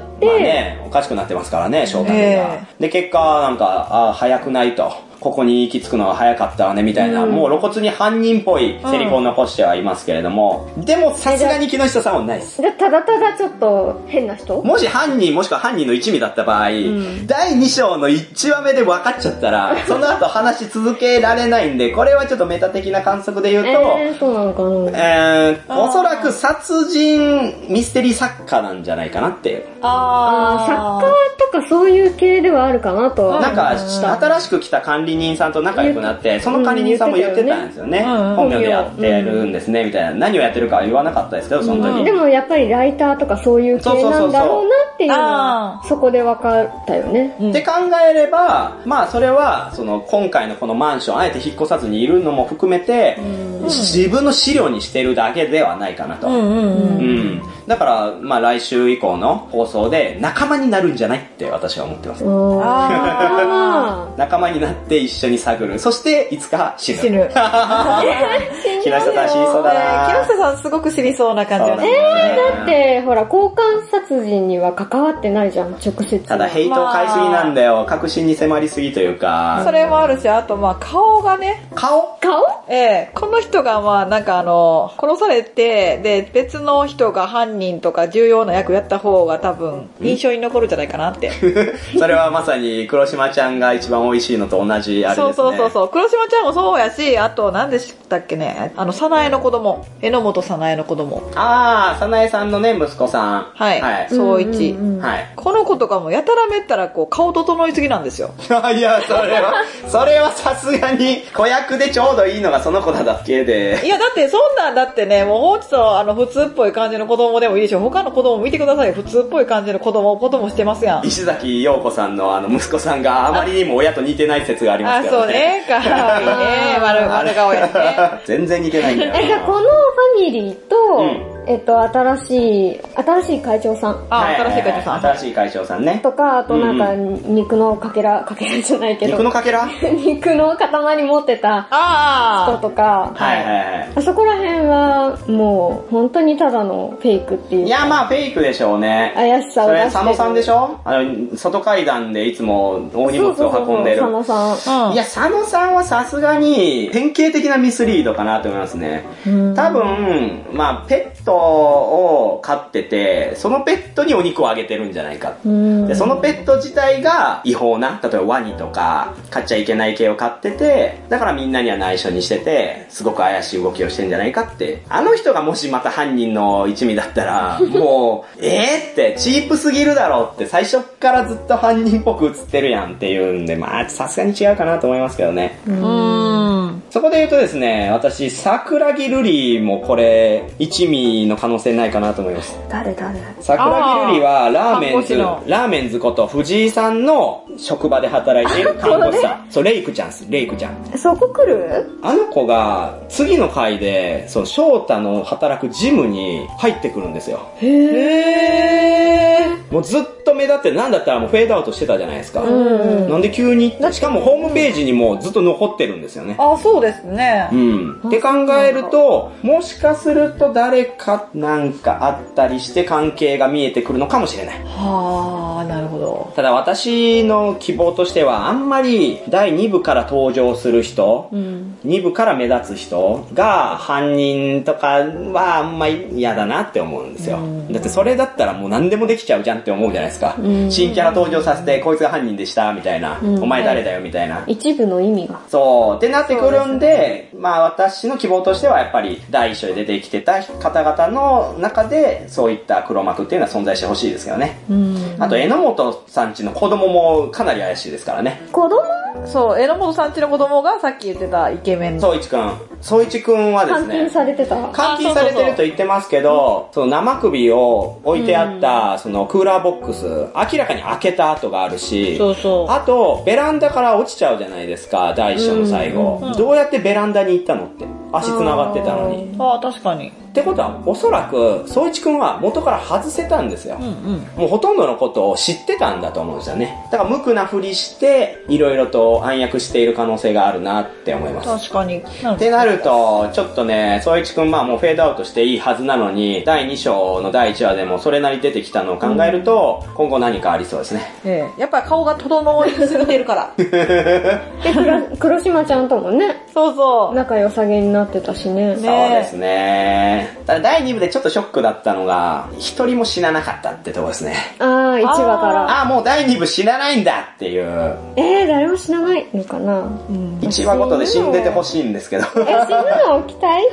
おかしくなってますからね、翔太君が。で結果なんか早くないと、ここに行き着くのが早かったわねみたいな、もう露骨に犯人っぽいセリフを残してはいますけれども、でもさすがに木下さんはないです。 ただただちょっと変な人、 もし犯人もしくは犯人の一味だった場合、第2章の1話目で分かっちゃったらその後話し続けられないんで、これはちょっとメタ的な観測で言うと、 そうなのかな、 おそらく殺人ミステリー作家なんじゃないかなっていう。 作家とかそういう系ではあるかなと。 なんか新しく来た管理人さんと仲良くなって、その管理人さんも言ってたんですよね。本名でやってるんですねみたいな。何をやってるかは言わなかったですけど、その時。 でもやっぱりライターとかそういう系なんだろうなっていうのはそこで分かったよね。 って考えれば、それはその今回のこのマンションあえて引っ越さずにいるのも含めて、自分の資料にしてるだけではないかなと。だから来週以降の放送で仲間になるんじゃないって私は思ってます。仲間になって一緒に探る。そしていつか死ぬ。木下さん死にそうだな。 木下さんすごく死にそうな感じはね。 だってほら交換殺人には関わってないじゃん、直接。 ただヘイトを買いすぎなんだよ。確信に迫りすぎというか。 それもあるし、あと顔がね。 顔この人がなんか殺されて、で別の人が犯人とか重要な役やった方が多分印象に残るんじゃないかなって。 それはまさに黒島ちゃんが一番美味しいのと同じあれですね。 そう。黒島ちゃんもそうやし、あと何でしたっけね、早苗の子供、榎本早苗の子供。 早苗さんのね、息子さん。 はい。総一。この子とかもやたらめったら顔整いすぎなんですよ。 いや、それはさすがに子役でちょうどいいのがその子だけで。 いや、だってそんなんだってね、もう放置と普通っぽい感じの子供でもいいでしょ。他の子供見てくださいよ。普通っぽい感じの子供してますやん。 石崎陽子さんの息子さんがあまりにも親と似てない説がありますからね。 そうね。かわいいね。丸顔やね。 全然似てないんだよ。 じゃあこのファミリーと、新しい会長さん。 新しい会長さんね。 とか、あとなんか、肉のかけらじゃないけど。 肉のかけら肉の塊持ってた人とか。あそこら辺は、もう、本当にただのフェイクっていう。 いや、フェイクでしょうね。 怪しさを出してる。 それ、佐野さんでしょ？外階段でいつも大荷物を運んでる。 佐野さん。 いや、佐野さんはさすがに、典型的なミスリードかなと思いますね。多分、ペットを飼ってて、そのペットにお肉をあげてるんじゃないか。で、そのペット自体が違法な、例えばワニとか飼っちゃいけない系を飼ってて、だからみんなには内緒にしてて、すごく怪しい動きをしてんじゃないかって。あの人がもしまた犯人の一味だったら、もう、ってチープすぎるだろうって最初からずっと犯人っぽく映ってるやんっていうんで、さすがに違うかなと思いますけどね。そこで言うとですね、私、桜木瑠璃もこれ、一味の可能性ないかなと思います。 誰桜木瑠璃はラーメンズこと藤井さんの職場で働いている看護師さん。そう、レイクちゃんです。レイクちゃん。 そこ来る？ あの子が次の回で、翔太の働くジムに入ってくるんですよ。もうずっと目立って、なんだったらもうフェードアウトしてたじゃないですか。なんで急に、しかもホームページにもずっと残ってるんですよね。 そうですね。 って考えると、もしかすると誰かなんかあったりして関係が見えてくるのかもしれない。 なるほど。 ただ私の希望としては、あんまり第2部から登場する人、2部から目立つ人が犯人とかはあんまり嫌だなって思うんですよ。だってそれだったらもう何でもできちゃうじゃんって思うじゃないですか。新キャラ登場させて、こいつが犯人でしたみたいな、お前誰だよみたいな。 一部の意味が。 そうってなってくるんで、私の希望としてはやっぱり第一章で出てきてた方々の中でそういった黒幕っていうのは存在してほしいですけどね。あと榎本さんちの子供もかなり怪しいですからね。 子供？ そう、榎本さんちの子供がさっき言ってたイケメン。 総一くんはですね、 監禁されてた。 監禁されてると言ってますけど、その生首を置いてあったそのクーラーボックス、明らかに開けた跡があるし、あとベランダから落ちちゃうじゃないですか、第一章の最後。どうやってベランダに行ったのって。足繋がってたのに。 確かに。 ってことは、おそらく、宗一くんは元から外せたんですよ。もうほとんどのことを知ってたんだと思うんですよね。だから無垢なふりして、いろいろと暗躍している可能性があるなって思います。 確かに。 ってなると、ちょっとね、宗一くんもうフェードアウトしていいはずなのに、第2章の第1話でもそれなり出てきたのを考えると、今後何かありそうですね。 やっぱり顔が整いすぎてるから。 で、黒島ちゃんともね、 そうそう。 仲良さげになってたしね。 そうですね。ただ第2部でちょっとショックだったのが、一人も死ななかったってとこですね。 ああ、1話から。 もう第2部死なないんだっていう。 誰も死なないのかな、 1話ごとで死んでてほしいんですけど。 死ぬのを期待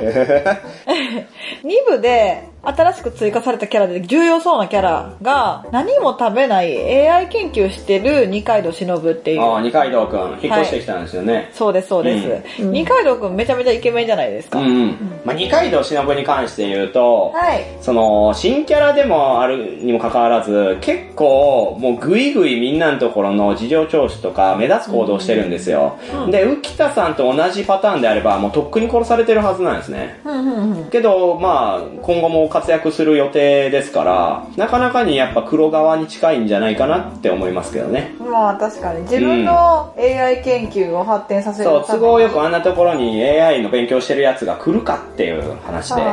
2部で、新しく追加されたキャラで重要そうなキャラが何も食べない AI 研究してる二階堂忍っていう。 二階堂くん引っ越してきたんですよね。はい、 そうですそうです、二階堂くんめちゃめちゃイケメンじゃないですか。 二階堂忍に関して言うと、 はい、 その新キャラでもあるにもかかわらず結構もうグイグイみんなのところの事情聴取とか目立つ行動してるんですよ。で浮田さんと同じパターンであればもうとっくに殺されてるはずなんですね。けどまあ今後も活躍する予定ですから、なかなかにやっぱ黒側に近いんじゃないかなって思いますけどね。 まあ確かに自分の AI 研究を発展させるために、 そう都合よくあんなところに AI の勉強してるやつが来るかっていう話で。 だ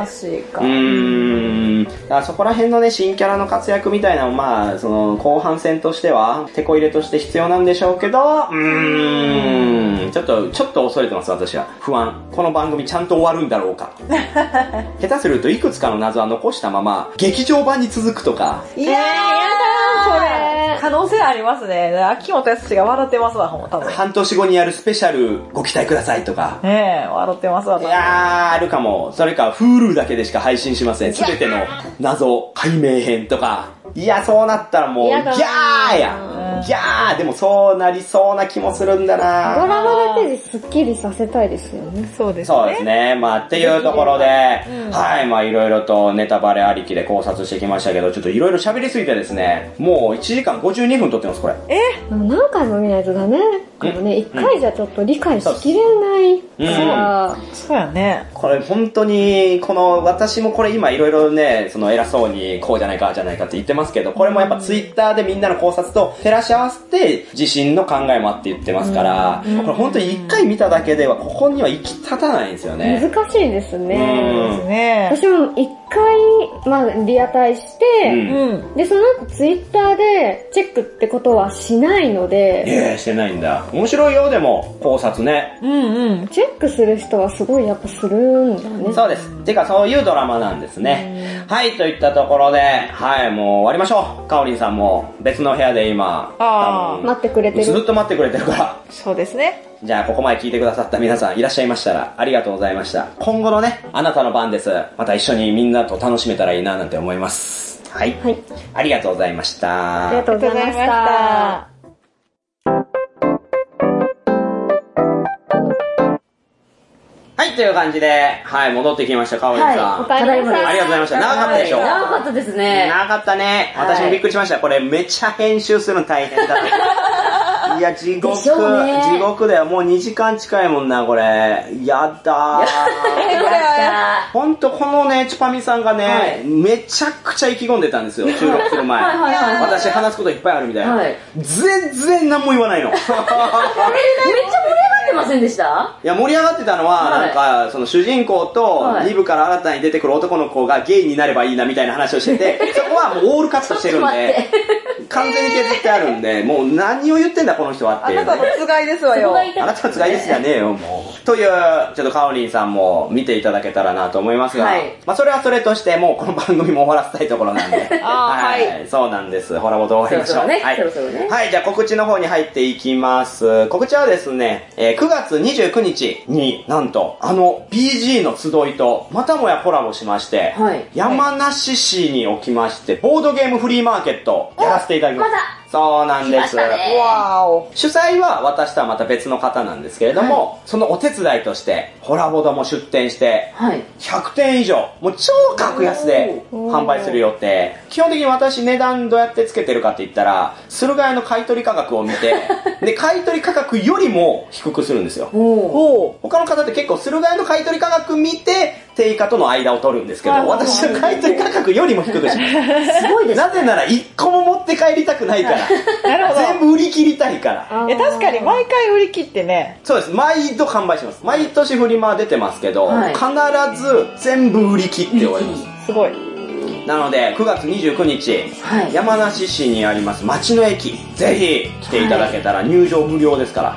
からそこら辺のね新キャラの活躍みたいなのまあその後半戦としては手こ入れとして必要なんでしょうけど、ちょっと恐れてます私は。不安。この番組ちゃんと終わるんだろうか。下手するといくつかの謎は残したまま劇場版に続くとか。 いやーやだーそれ可能性ありますね。秋元康が笑ってますわ多分。 半年後にやるスペシャルご期待くださいとか。 笑ってますわ。 いやーあるかも。それか Hulu だけでしか配信しません。すべての謎解明編とか。いやそうなったらもうギャーや。ギャーでもそうなりそうな気もするんだな。 ドラマだけですっきりさせたいですよね。 そうですね。 そうですね。まあっていうところで、はい、まあいろいろとネタバレありきで考察してきましたけど、ちょっといろいろ喋りすぎてですね、もう1時間52分撮ってます、これ。 何回も見ないとダメからね、1回じゃちょっと理解しきれないから。 そうやね。 これ本当に、私もこれ今いろいろね、その偉そうにこうじゃないか、ああじゃないかって言ってますけど、これもやっぱツイッターでみんなの考察と照らし合わせて自身の考えもあって言ってますから、これ本当に1回見ただけではここには行き立たないんですよね。 難しいですね。私も1回、リアタイして、で、その後ツイッターでチェックってことはしないので。 してないんだ。面白いよ、でも、考察ね。 チェックする人はすごいやっぱするんだね。 そうです。てかそういうドラマなんですね。はい、といったところで、はい、もう終わりましょう。かおりんさんも別の部屋で今、 待ってくれてる。 ずっと待ってくれてるから。 そうですね。 じゃあここまで聞いてくださった皆さんいらっしゃいましたらありがとうございました。今後のね、あなたの番です。また一緒にみんなと楽しめたらいいななんて思います。はい。ありがとうございました。 ありがとうございました。 はい、という感じで、はい、戻ってきました、かおりんさん。 お帰りなさい。 ありがとうございました。長かったでしょ？ 長かったですね。 長かったね。私もびっくりしました。これめっちゃ編集するの大変だね。いや、地獄だよ。もう2時間近いもんな、これ。やだー。ほんと、このね、チュパミさんがね、めちゃくちゃ意気込んでたんですよ、収録する前。私話すこといっぱいあるみたいな。全然何も言わないの。めっちゃ盛り上がってませんでした？ いや、盛り上がってたのは、なんか、その主人公と2部から新たに出てくる男の子がゲイになればいいなみたいな話をしてて、そこはもうオールカットしてるんで、完全に削ってあるんで、もう何を言ってんだこの人はっていう、ね。 あなたのつがいですわよ。 あなたのつがいですじゃねえよ、もう。という、ちょっとかおりんさんも見ていただけたらなと思いますが、まあそれはそれとして、もうこの番組も終わらせたいところなんで。はい。そうなんです。ホラボド終わりましょう。はい。じゃあ告知の方に入っていきます。告知はですね、9月29日になんと、PG の集いとまたもやコラボしまして、山梨市におきまして、ボードゲームフリーマーケットやらせていただきます。 そうなんです。 わーお。 主催は私とはまた別の方なんですけれども、そのお手伝いとして、ホラボドも出店して、100点以上、もう超格安で販売する予定。基本的に私値段どうやってつけてるかって言ったら、駿河屋の買取価格を見て、で、買取価格よりも低くするんですよ。他の方って結構駿河屋の買取価格見て、定価との間を取るんですけど、私は買取価格よりも低くします。 すごいです。 なぜなら1個も持って帰りたくないから。全部売り切りたいから。 確かに毎回売り切ってね。 そうです。毎度完売します。毎年フリマ出てますけど、必ず全部売り切って終わります。 すごい。 なので9月29日、山梨市にあります町の駅、ぜひ来ていただけたら入場無料ですから。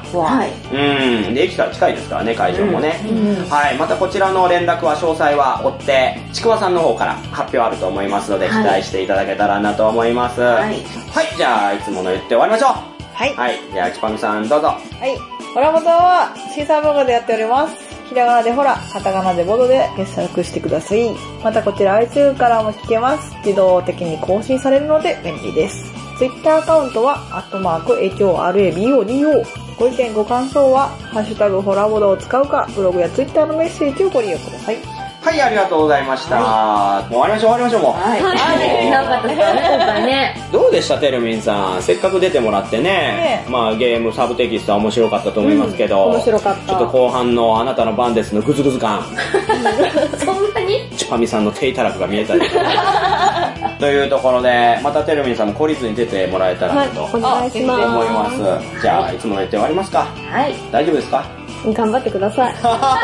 で、駅から近いですからね、会場もね。またこちらの連絡は詳細は追って、ちくわさんの方から発表あると思いますので、期待していただけたらなと思います。はい、じゃあいつもの言って終わりましょう。じゃあちぱみさんどうぞ。 ホラボドはシーサーブログでやっております。ひらがなでホラ、カタカナでボドで検索してください。またこちら iTunes からも聞けます。自動的に更新されるので便利です。Twitter アカウントは@HORABODO。ご意見ご感想はハッシュタグホラボドを使うか、ブログや Twitter のメッセージをご利用ください。 ありがとうございました。もう終わりましょうもう。 長かったですね、今回ね。 どうでしたてるみんさん。せっかく出てもらってね。ゲームサブテキストは面白かったと思いますけど。 面白かった。 ちょっと後半のあなたの番ですのグズグズ感。 そんなにちぱみさんの低たらくが見えたり。というところで、またてるみんさんも懲りずに出てもらえたらなと思います。じゃあ、いつもの言って終わりますか。大丈夫ですか？ 頑張ってください。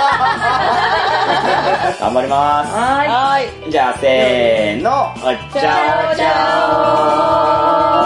頑張ります。じゃあせーの、チャオチャオ。